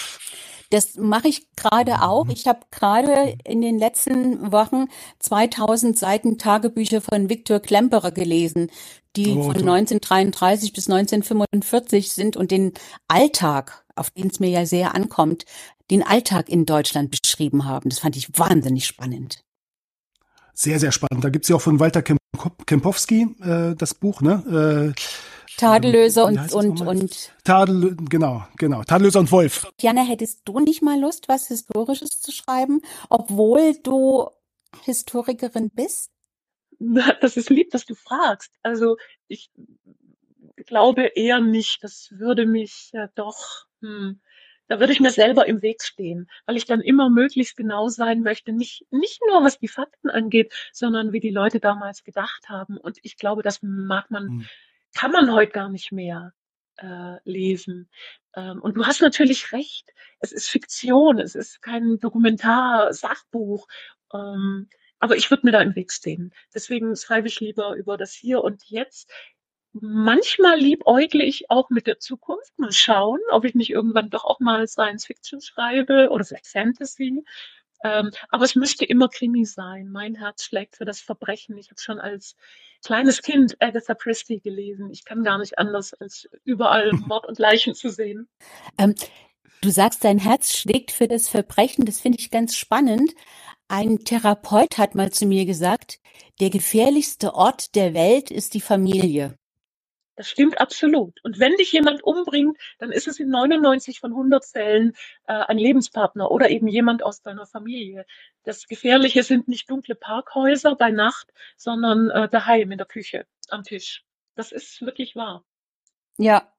Das mache ich gerade auch. Ich habe gerade in den letzten Wochen zweitausend Seiten Tagebücher von Viktor Klemperer gelesen, die Oh, von toll. neunzehnhundertdreiunddreißig bis neunzehnhundertfünfundvierzig sind und den Alltag, auf den es mir ja sehr ankommt, den Alltag in Deutschland beschrieben haben. Das fand ich wahnsinnig spannend. Sehr, sehr spannend. Da gibt's ja auch von Walter Kemp Kempowski äh, das Buch, ne? Äh, Tadellöser wie und, heißt das und, nochmal? und Tadel, genau, genau. Tadellöser und Wolf. Jana, hättest du nicht mal Lust, was Historisches zu schreiben, obwohl du Historikerin bist? Das ist lieb, dass du fragst. Also ich glaube eher nicht. Das würde mich ja doch, hm, da würde ich mir selber im Weg stehen, weil ich dann immer möglichst genau sein möchte. Nicht, nicht nur was die Fakten angeht, sondern wie die Leute damals gedacht haben. Und ich glaube, das mag man, Hm. kann man heute gar nicht mehr äh, lesen. Ähm, und du hast natürlich recht. Es ist Fiktion. Es ist kein Dokumentar-Sachbuch. Ähm, aber ich würde mir da im Weg stehen. Deswegen schreibe ich lieber über das Hier und Jetzt. Manchmal liebäugle ich auch mit der Zukunft. Mal schauen, ob ich nicht irgendwann doch auch mal Science Fiction schreibe oder vielleicht Fantasy. Ähm, aber es müsste immer Krimi sein. Mein Herz schlägt für das Verbrechen. Ich habe schon als kleines Kind Agatha Christie gelesen. Ich kann gar nicht anders, als überall Mord und Leichen zu sehen. Ähm, du sagst, dein Herz schlägt für das Verbrechen. Das finde ich ganz spannend. Ein Therapeut hat mal zu mir gesagt, der gefährlichste Ort der Welt ist die Familie. Das stimmt absolut. Und wenn dich jemand umbringt, dann ist es in neunundneunzig von hundert Fällen äh, ein Lebenspartner oder eben jemand aus deiner Familie. Das Gefährliche sind nicht dunkle Parkhäuser bei Nacht, sondern äh, daheim in der Küche, am Tisch. Das ist wirklich wahr. Ja,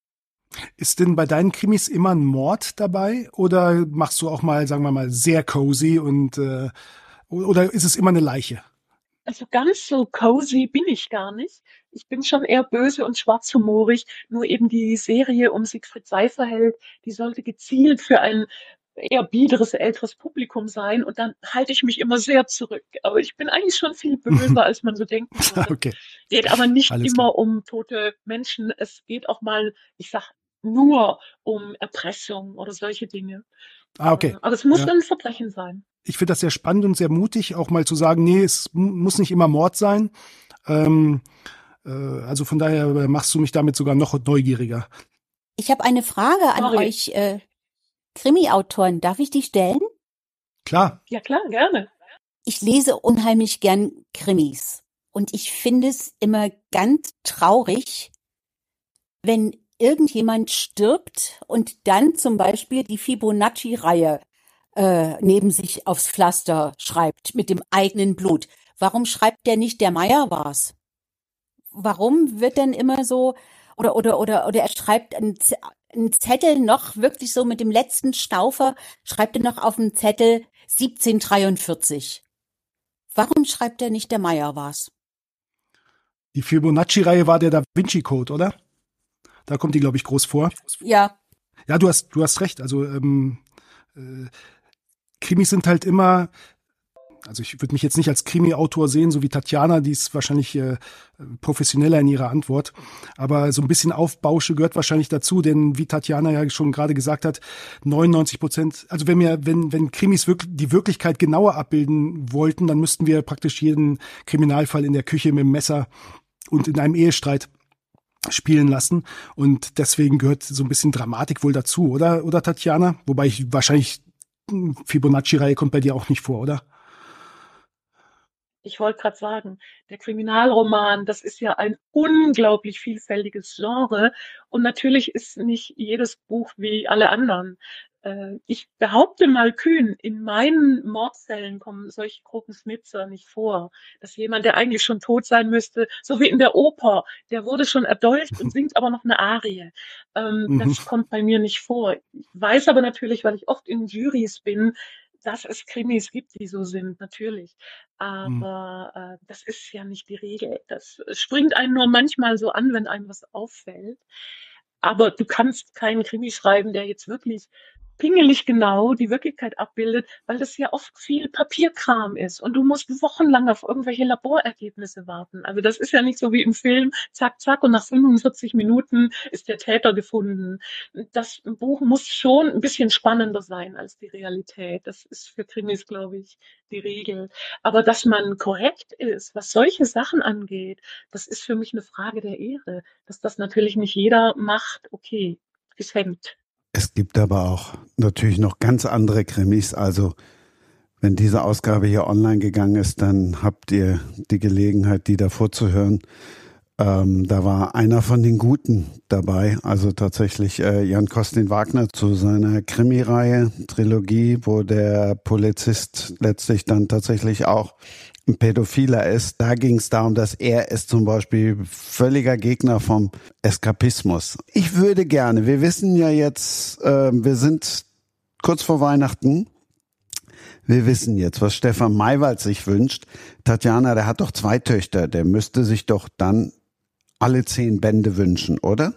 Ist denn bei deinen Krimis immer ein Mord dabei oder machst du auch mal, sagen wir mal, sehr cozy und äh, oder ist es immer eine Leiche? Also ganz so cozy bin ich gar nicht. Ich bin schon eher böse und schwarzhumorig. Nur eben die Serie um Siegfried Seiferheld, die sollte gezielt für ein eher biederes, älteres Publikum sein. Und dann halte ich mich immer sehr zurück. Aber ich bin eigentlich schon viel böser, als man so denken würde. Okay, Geht aber nicht alles immer klar. um tote Menschen. Es geht auch mal, ich sag, nur um Erpressung oder solche Dinge. Ah, okay. Äh, Aber es muss Ja. dann ein Verbrechen sein. Ich finde das sehr spannend und sehr mutig, auch mal zu sagen, nee, es mu- muss nicht immer Mord sein. Ähm, äh, also von daher äh, machst du mich damit sogar noch neugieriger. ich habe eine Frage an Sorry. euch äh, Krimi-Autoren. Darf ich die stellen? Klar. Ja klar, gerne. Ich lese unheimlich gern Krimis und ich finde es immer ganz traurig, wenn irgendjemand stirbt und dann zum Beispiel die Fibonacci-Reihe äh, neben sich aufs Pflaster schreibt mit dem eigenen Blut. Warum schreibt der nicht, der Meier war's? Warum wird denn immer so, oder, oder, oder, oder er schreibt einen, Z- einen Zettel noch wirklich so mit dem letzten Staufer, schreibt er noch auf dem Zettel siebzehnhundertdreiundvierzig. Warum schreibt er nicht, der Meier war's? Die Fibonacci-Reihe war der Da Vinci Code, oder? Da kommt die, glaube ich, groß vor. Ja, Ja, du hast, du hast recht. Also ähm, äh, Krimis sind halt immer, also ich würde mich jetzt nicht als Krimi-Autor sehen, so wie Tatjana, die ist wahrscheinlich äh, professioneller in ihrer Antwort. Aber so ein bisschen Aufbausche gehört wahrscheinlich dazu, denn wie Tatjana ja schon gerade gesagt hat, neunundneunzig Prozent, also wenn wir, wenn, wenn Krimis wirklich die Wirklichkeit genauer abbilden wollten, dann müssten wir praktisch jeden Kriminalfall in der Küche mit dem Messer und in einem Ehestreit spielen lassen. Und deswegen gehört so ein bisschen Dramatik wohl dazu, oder, oder Tatjana? Wobei ich wahrscheinlich Fibonacci-Reihe kommt bei dir auch nicht vor, oder? Ich wollte gerade sagen, der Kriminalroman, das ist ja ein unglaublich vielfältiges Genre und natürlich ist nicht jedes Buch wie alle anderen. Äh, ich behaupte mal kühn, in meinen Mordfällen kommen solche Gruppensnitzer nicht vor. Dass jemand, der eigentlich schon tot sein müsste, so wie in der Oper, der wurde schon erdolcht und singt aber noch eine Arie. Ähm, Mhm. das kommt bei mir nicht vor. Ich weiß aber natürlich, weil ich oft in Jurys bin, dass es Krimis gibt, die so sind, natürlich. Mhm. Aber äh, das ist ja nicht die Regel. Das springt einen nur manchmal so an, wenn einem was auffällt. Aber du kannst keinen Krimi schreiben, der jetzt wirklich pingelig genau die Wirklichkeit abbildet, weil das ja oft viel Papierkram ist und du musst wochenlang auf irgendwelche Laborergebnisse warten. Also das ist ja nicht so wie im Film, zack, zack, und nach fünfundvierzig Minuten ist der Täter gefunden. Das Buch muss schon ein bisschen spannender sein als die Realität. Das ist für Krimis, glaube ich, die Regel. Aber dass man korrekt ist, was solche Sachen angeht, das ist für mich eine Frage der Ehre. Dass das natürlich nicht jeder macht, okay, geschenkt. Es gibt aber auch natürlich noch ganz andere Krimis. Also wenn diese Ausgabe hier online gegangen ist, dann habt ihr die Gelegenheit, die davor zu hören. Ähm, da war einer von den Guten dabei, also tatsächlich äh, Jan Kostin Wagner zu seiner Krimireihe, Trilogie, wo der Polizist letztlich dann tatsächlich auch ein Pädophiler ist. Da ging es darum, dass er ist zum Beispiel völliger Gegner vom Eskapismus. Ich würde gerne, wir wissen ja jetzt, äh, wir sind kurz vor Weihnachten. Wir wissen jetzt, was Stefan Maywald sich wünscht. Tatjana, der hat doch zwei Töchter, der müsste sich doch dann alle zehn Bände wünschen, oder?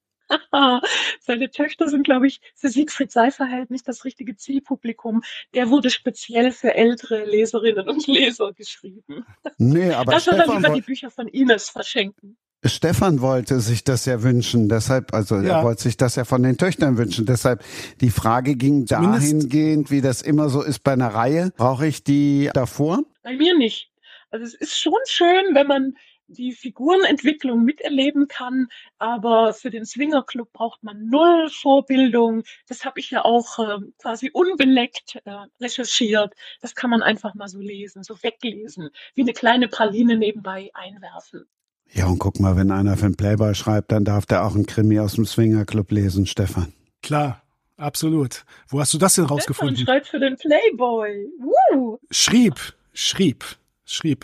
Seine Töchter sind, glaube ich, für Siegfried Seiferheld nicht das richtige Zielpublikum. Der wurde speziell für ältere Leserinnen und Leser geschrieben. Nee, aber Da soll er Stefan, lieber die woll- Bücher von Ines verschenken. Stefan wollte sich das ja wünschen, deshalb, also Ja. er wollte sich das ja von den Töchtern wünschen. Deshalb die Frage ging Zumindest- dahingehend, wie das immer so ist bei einer Reihe. Brauche ich die davor? Bei mir nicht. Also es ist schon schön, wenn man die Figurenentwicklung miterleben kann, aber für den Swingerclub braucht man null Vorbildung. Das habe ich ja auch ähm, quasi unbeleckt äh, recherchiert. Das kann man einfach mal so lesen, so weglesen, wie eine kleine Praline nebenbei einwerfen. Ja, und guck mal, wenn einer für einen Playboy schreibt, dann darf der auch einen Krimi aus dem Swingerclub lesen, Stefan. Klar, absolut. Wo hast du das denn Stefan rausgefunden? schreibt für den Playboy. Woo! Schrieb, schrieb, schrieb.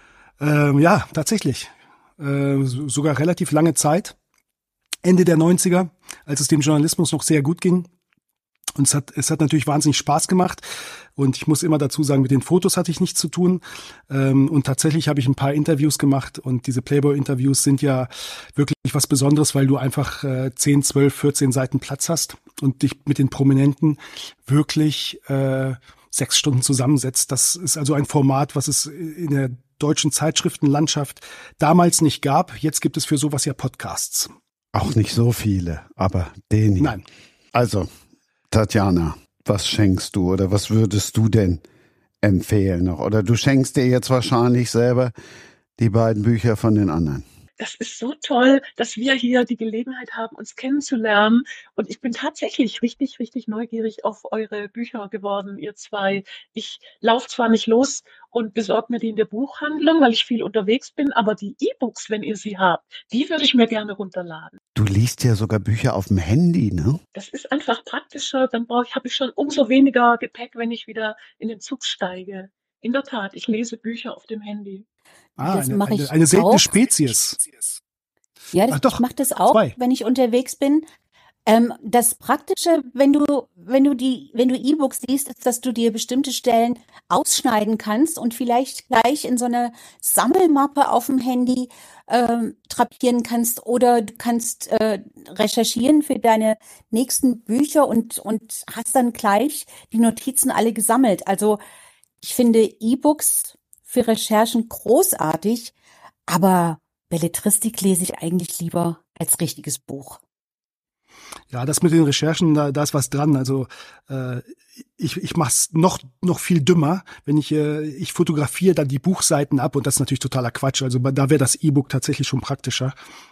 Ähm, ja, tatsächlich. Äh, so- sogar relativ lange Zeit. Ende der neunziger, als es dem Journalismus noch sehr gut ging. Und es hat, es hat natürlich wahnsinnig Spaß gemacht. Und ich muss immer dazu sagen, mit den Fotos hatte ich nichts zu tun. Ähm, und tatsächlich habe ich ein paar Interviews gemacht. Und diese Playboy-Interviews sind ja wirklich was Besonderes, weil du einfach äh, zehn, zwölf, vierzehn Seiten Platz hast und dich mit den Prominenten wirklich äh, sechs Stunden zusammensetzt. Das ist also ein Format, was es in der deutschen Zeitschriftenlandschaft damals nicht gab. Jetzt gibt es für sowas ja Podcasts. Auch nicht so viele, aber den hier. Nein. Also, Tatjana, was schenkst du oder was würdest du denn empfehlen noch? Oder du schenkst dir jetzt wahrscheinlich selber die beiden Bücher von den anderen. Das ist so toll, dass wir hier die Gelegenheit haben, uns kennenzulernen. Und ich bin tatsächlich richtig, richtig neugierig auf eure Bücher geworden, ihr zwei. Ich laufe zwar nicht los und besorge mir die in der Buchhandlung, weil ich viel unterwegs bin, aber die E-Books, wenn ihr sie habt, die würde ich mir gerne runterladen. Du liest ja sogar Bücher auf dem Handy, ne? Das ist einfach praktischer. Dann brauche ich, habe ich schon umso weniger Gepäck, wenn ich wieder in den Zug steige. In der Tat, ich lese Bücher auf dem Handy. Ah, Das eine, mache eine, ich eine seltene auch. Spezies. Ja, Ach das, doch, ich mache das auch, zwei. wenn ich unterwegs bin. Ähm, das Praktische, wenn du, wenn du die, wenn du E-Books liest, ist, dass du dir bestimmte Stellen ausschneiden kannst und vielleicht gleich in so eine Sammelmappe auf dem Handy ähm, drapieren kannst, oder du kannst äh, recherchieren für deine nächsten Bücher und und hast dann gleich die Notizen alle gesammelt. Also ich finde E-Books für Recherchen großartig, aber Belletristik lese ich eigentlich lieber als richtiges Buch. Ja, das mit den Recherchen, da, da ist was dran. Also äh, ich, ich mache es noch noch viel dümmer, wenn ich äh, ich fotografiere dann die Buchseiten ab, und das ist natürlich totaler Quatsch. Also da wäre das E-Book tatsächlich schon praktischer.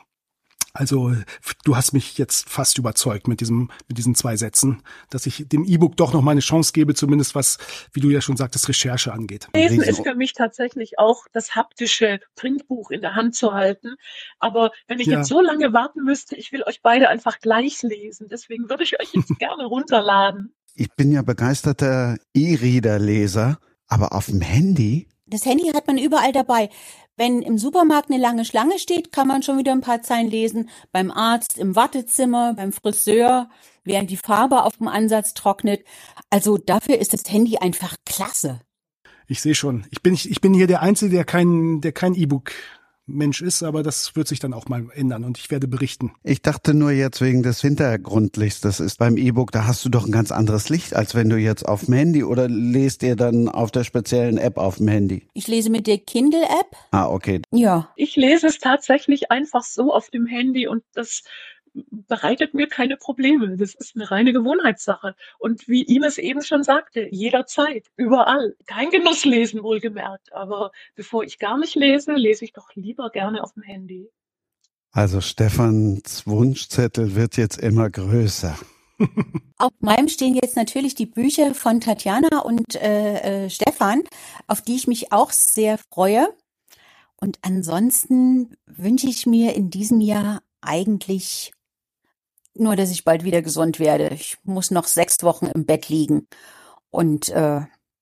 Also du hast mich jetzt fast überzeugt mit diesem mit diesen zwei Sätzen, dass ich dem E-Book doch noch mal eine Chance gebe, zumindest was, wie du ja schon sagtest, Recherche angeht. Lesen ist für mich tatsächlich auch das haptische Printbuch in der Hand zu halten. Aber wenn ich Ja. jetzt so lange warten müsste, ich will euch beide einfach gleich lesen. Deswegen würde ich euch jetzt gerne runterladen. Ich bin ja begeisterter E-Reader-Leser, aber auf dem Handy? Das Handy hat man überall dabei. Wenn im Supermarkt eine lange Schlange steht, kann man schon wieder ein paar Zeilen lesen. Beim Arzt, im Wartezimmer, beim Friseur, während die Farbe auf dem Ansatz trocknet. Also dafür ist das Handy einfach klasse. Ich sehe schon. Ich bin ich, ich bin hier der Einzige, der kein der kein E-Book-Mensch ist, aber das wird sich dann auch mal ändern und ich werde berichten. Ich dachte nur jetzt wegen des Hintergrundlichts, das ist beim E-Book, da hast du doch ein ganz anderes Licht, als wenn du jetzt auf dem Handy, oder lest ihr dann auf der speziellen App auf dem Handy? Ich lese mit der Kindle-App. Ah, okay. Ja. Ich lese es tatsächlich einfach so auf dem Handy und das bereitet mir keine Probleme. Das ist eine reine Gewohnheitssache. Und wie Ines eben schon sagte, jederzeit, überall. Kein Genusslesen wohlgemerkt. Aber bevor ich gar nicht lese, lese ich doch lieber gerne auf dem Handy. Also Stefans Wunschzettel wird jetzt immer größer. Auf meinem stehen jetzt natürlich die Bücher von Tatjana und äh, äh, Stefan, auf die ich mich auch sehr freue. Und ansonsten wünsche ich mir in diesem Jahr eigentlich nur, dass ich bald wieder gesund werde. Ich muss noch sechs Wochen im Bett liegen. Und äh,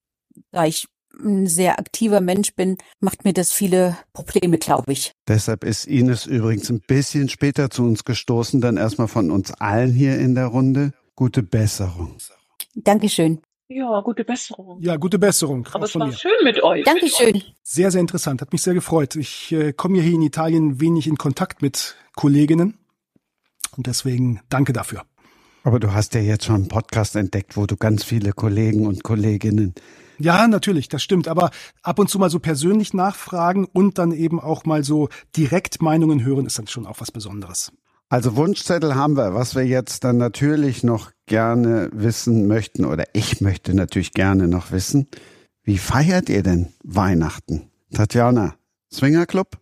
da ich ein sehr aktiver Mensch bin, macht mir das viele Probleme, glaube ich. Deshalb ist Ines übrigens ein bisschen später zu uns gestoßen, dann erstmal von uns allen hier in der Runde. Gute Besserung. Dankeschön. Ja, gute Besserung. Ja, gute Besserung. Aber auch es von war mir. schön mit euch. Dankeschön. Sehr, sehr interessant. Hat mich sehr gefreut. Ich äh, komme ja hier in Italien wenig in Kontakt mit Kolleginnen und deswegen danke dafür. Aber du hast ja jetzt schon einen Podcast entdeckt, wo du ganz viele Kollegen und Kolleginnen. Ja, natürlich, das stimmt. Aber ab und zu mal so persönlich nachfragen und dann eben auch mal so direkt Meinungen hören, ist dann schon auch was Besonderes. Also Wunschzettel haben wir. Was wir jetzt dann natürlich noch gerne wissen möchten, oder ich möchte natürlich gerne noch wissen, wie feiert ihr denn Weihnachten? Tatjana, Swingerclub?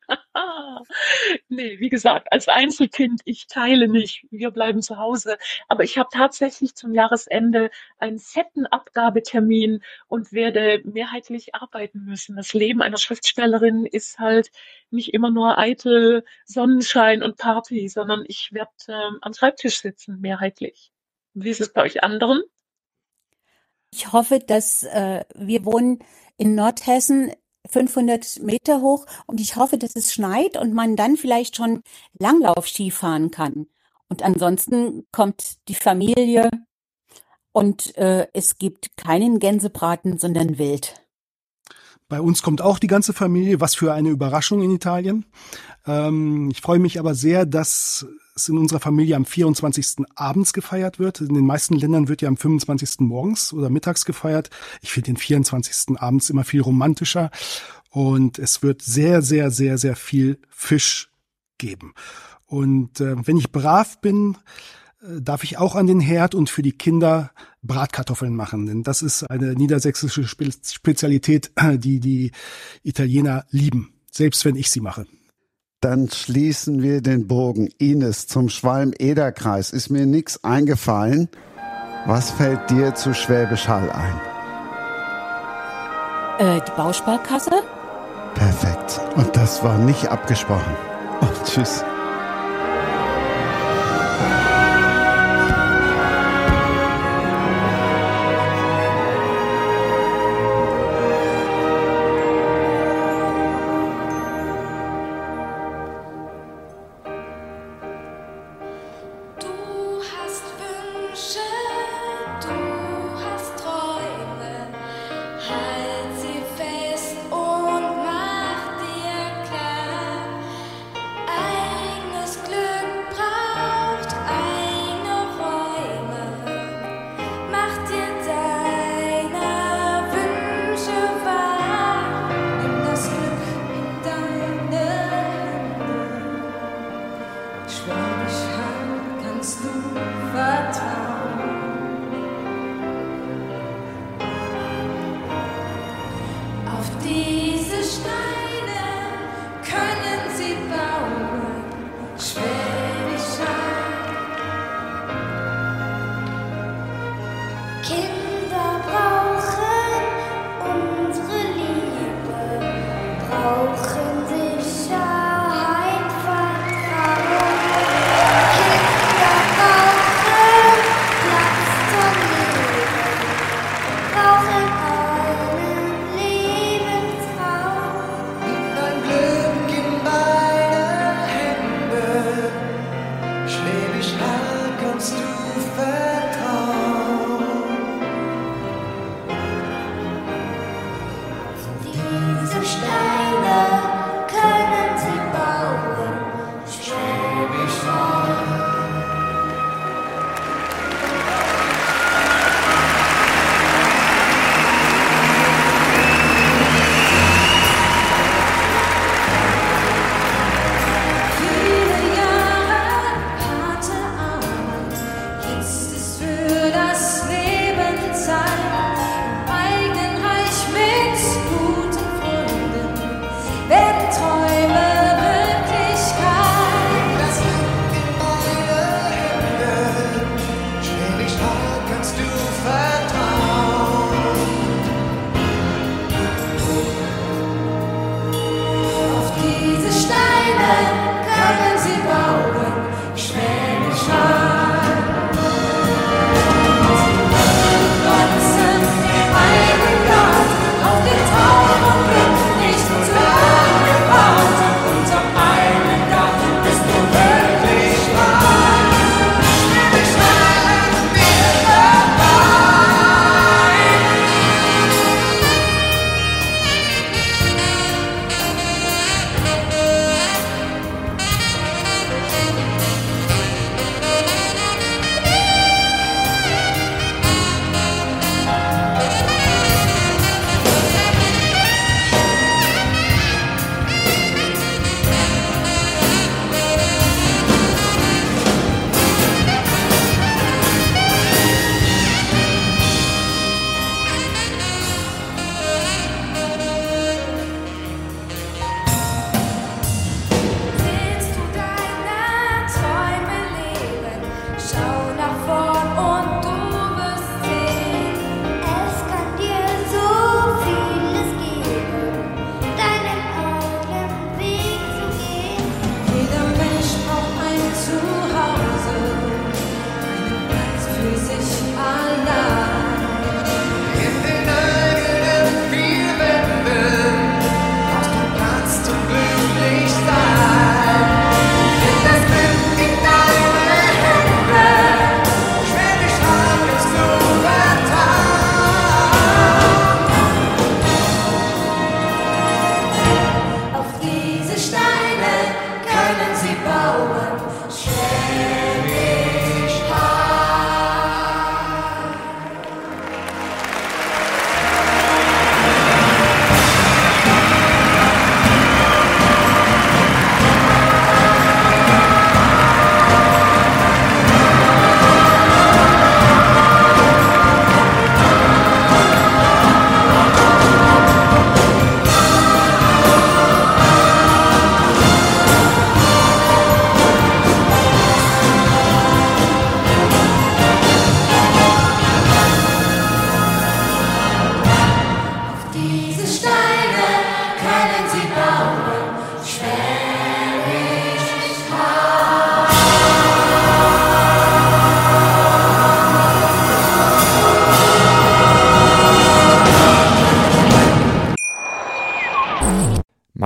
Nee, wie gesagt, als Einzelkind, ich teile nicht. Wir bleiben zu Hause. Aber ich habe tatsächlich zum Jahresende einen fetten Abgabetermin und werde mehrheitlich arbeiten müssen. Das Leben einer Schriftstellerin ist halt nicht immer nur eitel Sonnenschein und Party, sondern ich werde ähm, am Schreibtisch sitzen, mehrheitlich. Wie ist es bei euch anderen? Ich hoffe, dass äh, wir wohnen in Nordhessen, fünfhundert Meter hoch, und ich hoffe, dass es schneit und man dann vielleicht schon Langlaufski fahren kann. Und ansonsten kommt die Familie und äh, es gibt keinen Gänsebraten, sondern Wild. Bei uns kommt auch die ganze Familie. Was für eine Überraschung in Italien. Ähm, ich freue mich aber sehr, dass es in unserer Familie am vierundzwanzigsten abends gefeiert wird. In den meisten Ländern wird ja am fünfundzwanzigsten morgens oder mittags gefeiert. Ich finde den vierundzwanzigsten abends immer viel romantischer. Und es wird sehr, sehr, sehr, sehr viel Fisch geben. Und äh, wenn ich brav bin, äh, darf ich auch an den Herd und für die Kinder Bratkartoffeln machen. Denn das ist eine niedersächsische Spe- Spezialität, die die Italiener lieben. Selbst wenn ich sie mache. Dann schließen wir den Bogen. Ines, zum Schwalm-Eder-Kreis ist mir nichts eingefallen. Was fällt dir zu Schwäbisch Hall ein? Äh, die Bausparkasse? Perfekt. Und das war nicht abgesprochen. Und tschüss. Du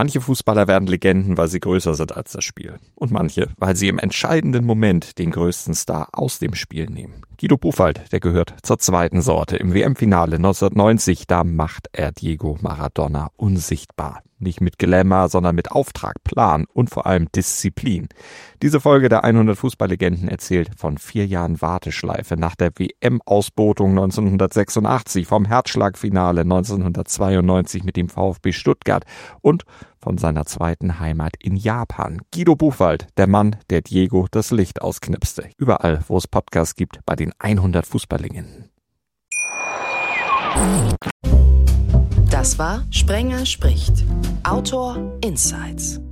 Manche Fußballer werden Legenden, weil sie größer sind als das Spiel. Und manche, weil sie im entscheidenden Moment den größten Star aus dem Spiel nehmen. Guido Buchwald, der gehört zur zweiten Sorte. Im W M-Finale neunzehnhundertneunzig, da macht er Diego Maradona unsichtbar. Nicht mit Glamour, sondern mit Auftrag, Plan und vor allem Disziplin. Diese Folge der hundert Fußballlegenden erzählt von vier Jahren Warteschleife nach der W M-Ausbotung neunzehnhundertsechsundachtzig, vom Herzschlagfinale neunzehnhundertzweiundneunzig mit dem VfB Stuttgart und von seiner zweiten Heimat in Japan. Guido Buchwald, der Mann, der Diego das Licht ausknipste. Überall, wo es Podcasts gibt, bei den hundert Fußballlegenden. Das war Sprenger spricht. Autor Insights.